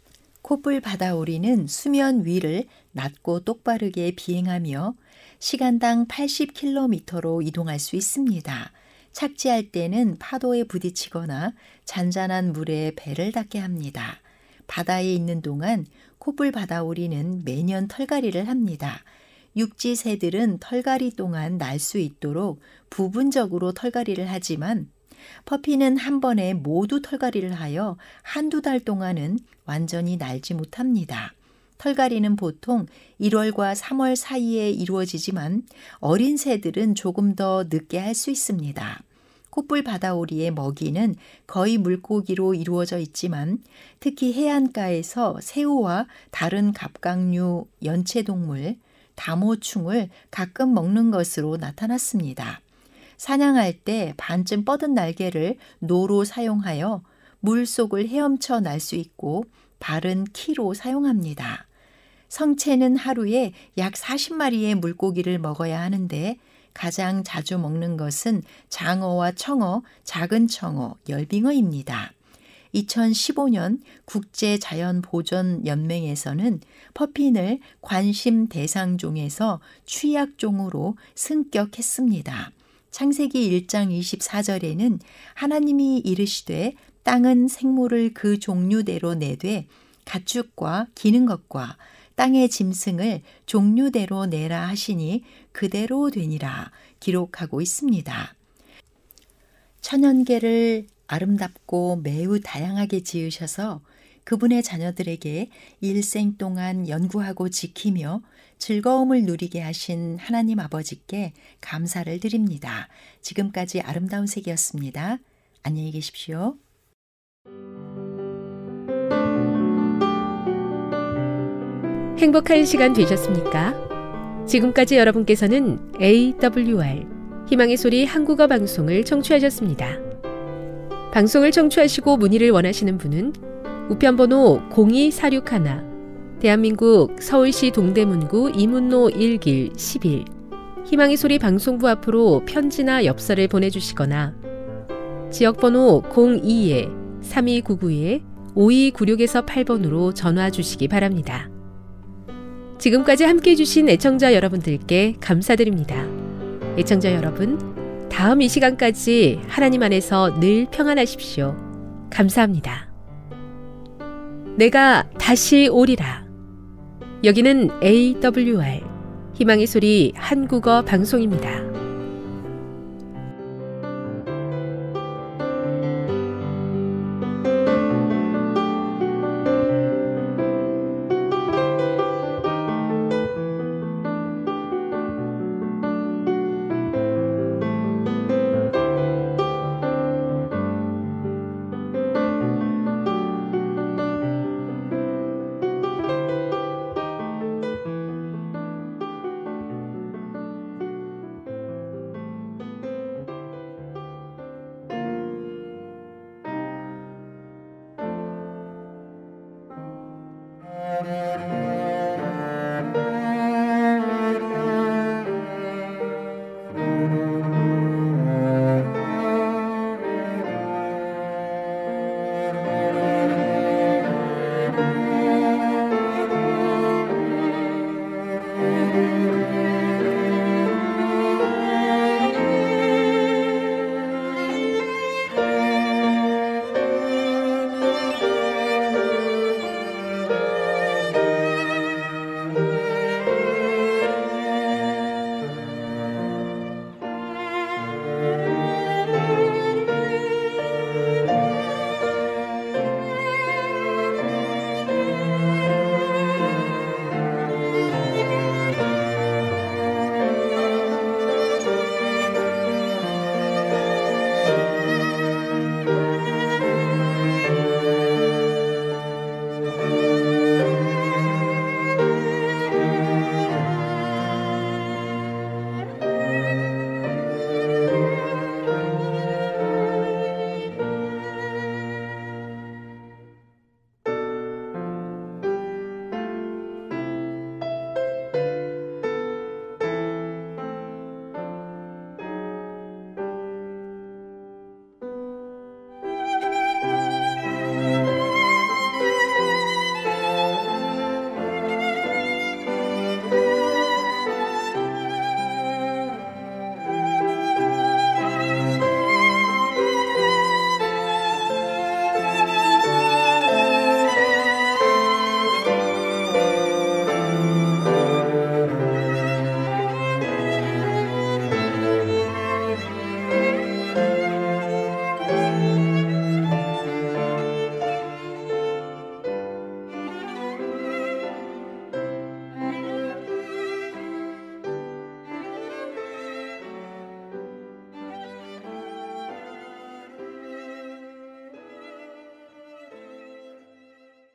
콧불 바다오리는 수면 위를 낮고 똑바르게 비행하며 시간당 팔십 킬로미터로 이동할 수 있습니다. 착지할 때는 파도에 부딪히거나 잔잔한 물에 배를 닿게 합니다. 바다에 있는 동안 콧불 바다오리는 매년 털갈이를 합니다. 육지 새들은 털갈이 동안 날 수 있도록 부분적으로 털갈이를 하지만 퍼피는 한 번에 모두 털갈이를 하여 한두 달 동안은 완전히 날지 못합니다. 털갈이는 보통 일월과 삼월 사이에 이루어지지만 어린 새들은 조금 더 늦게 할 수 있습니다. 콧불 바다오리의 먹이는 거의 물고기로 이루어져 있지만 특히 해안가에서 새우와 다른 갑각류 연체동물, 다모충을 가끔 먹는 것으로 나타났습니다. 사냥할 때 반쯤 뻗은 날개를 노로 사용하여 물속을 헤엄쳐 날 수 있고 발은 키로 사용합니다. 성체는 하루에 약 사십 마리의 물고기를 먹어야 하는데 가장 자주 먹는 것은 장어와 청어, 작은 청어, 열빙어입니다. 이천십오 년 국제자연보존연맹에서는 퍼핀을 관심 대상종에서 취약종으로 승격했습니다. 창세기 일 장 이십사 절에는 하나님이 이르시되 땅은 생물을 그 종류대로 내되 가축과 기는 것과 땅의 짐승을 종류대로 내라 하시니 그대로 되니라 기록하고 있습니다. 천연계를 아름답고 매우 다양하게 지으셔서 그분의 자녀들에게 일생 동안 연구하고 지키며 즐거움을 누리게 하신 하나님 아버지께 감사를 드립니다. 지금까지 아름다운 색이었습니다. 안녕히 계십시오. 행복한 시간 되셨습니까? 지금까지 여러분께서는 에이더블유알 희망의 소리 한국어 방송을 청취하셨습니다. 방송을 청취하시고 문의를 원하시는 분은 우편번호 공이사육일 대한민국 서울시 동대문구 이문로 일 길 십일 희망의 소리 방송부 앞으로 편지나 엽서를 보내주시거나 지역번호 공이 삼이구구 오이구육 팔 번으로 전화 주시기 바랍니다. 지금까지 함께해 주신 애청자 여러분들께 감사드립니다. 애청자 여러분, 다음 이 시간까지 하나님 안에서 늘 평안하십시오. 감사합니다. 내가 다시 오리라. 여기는 에이더블유알 희망의 소리 한국어 방송입니다.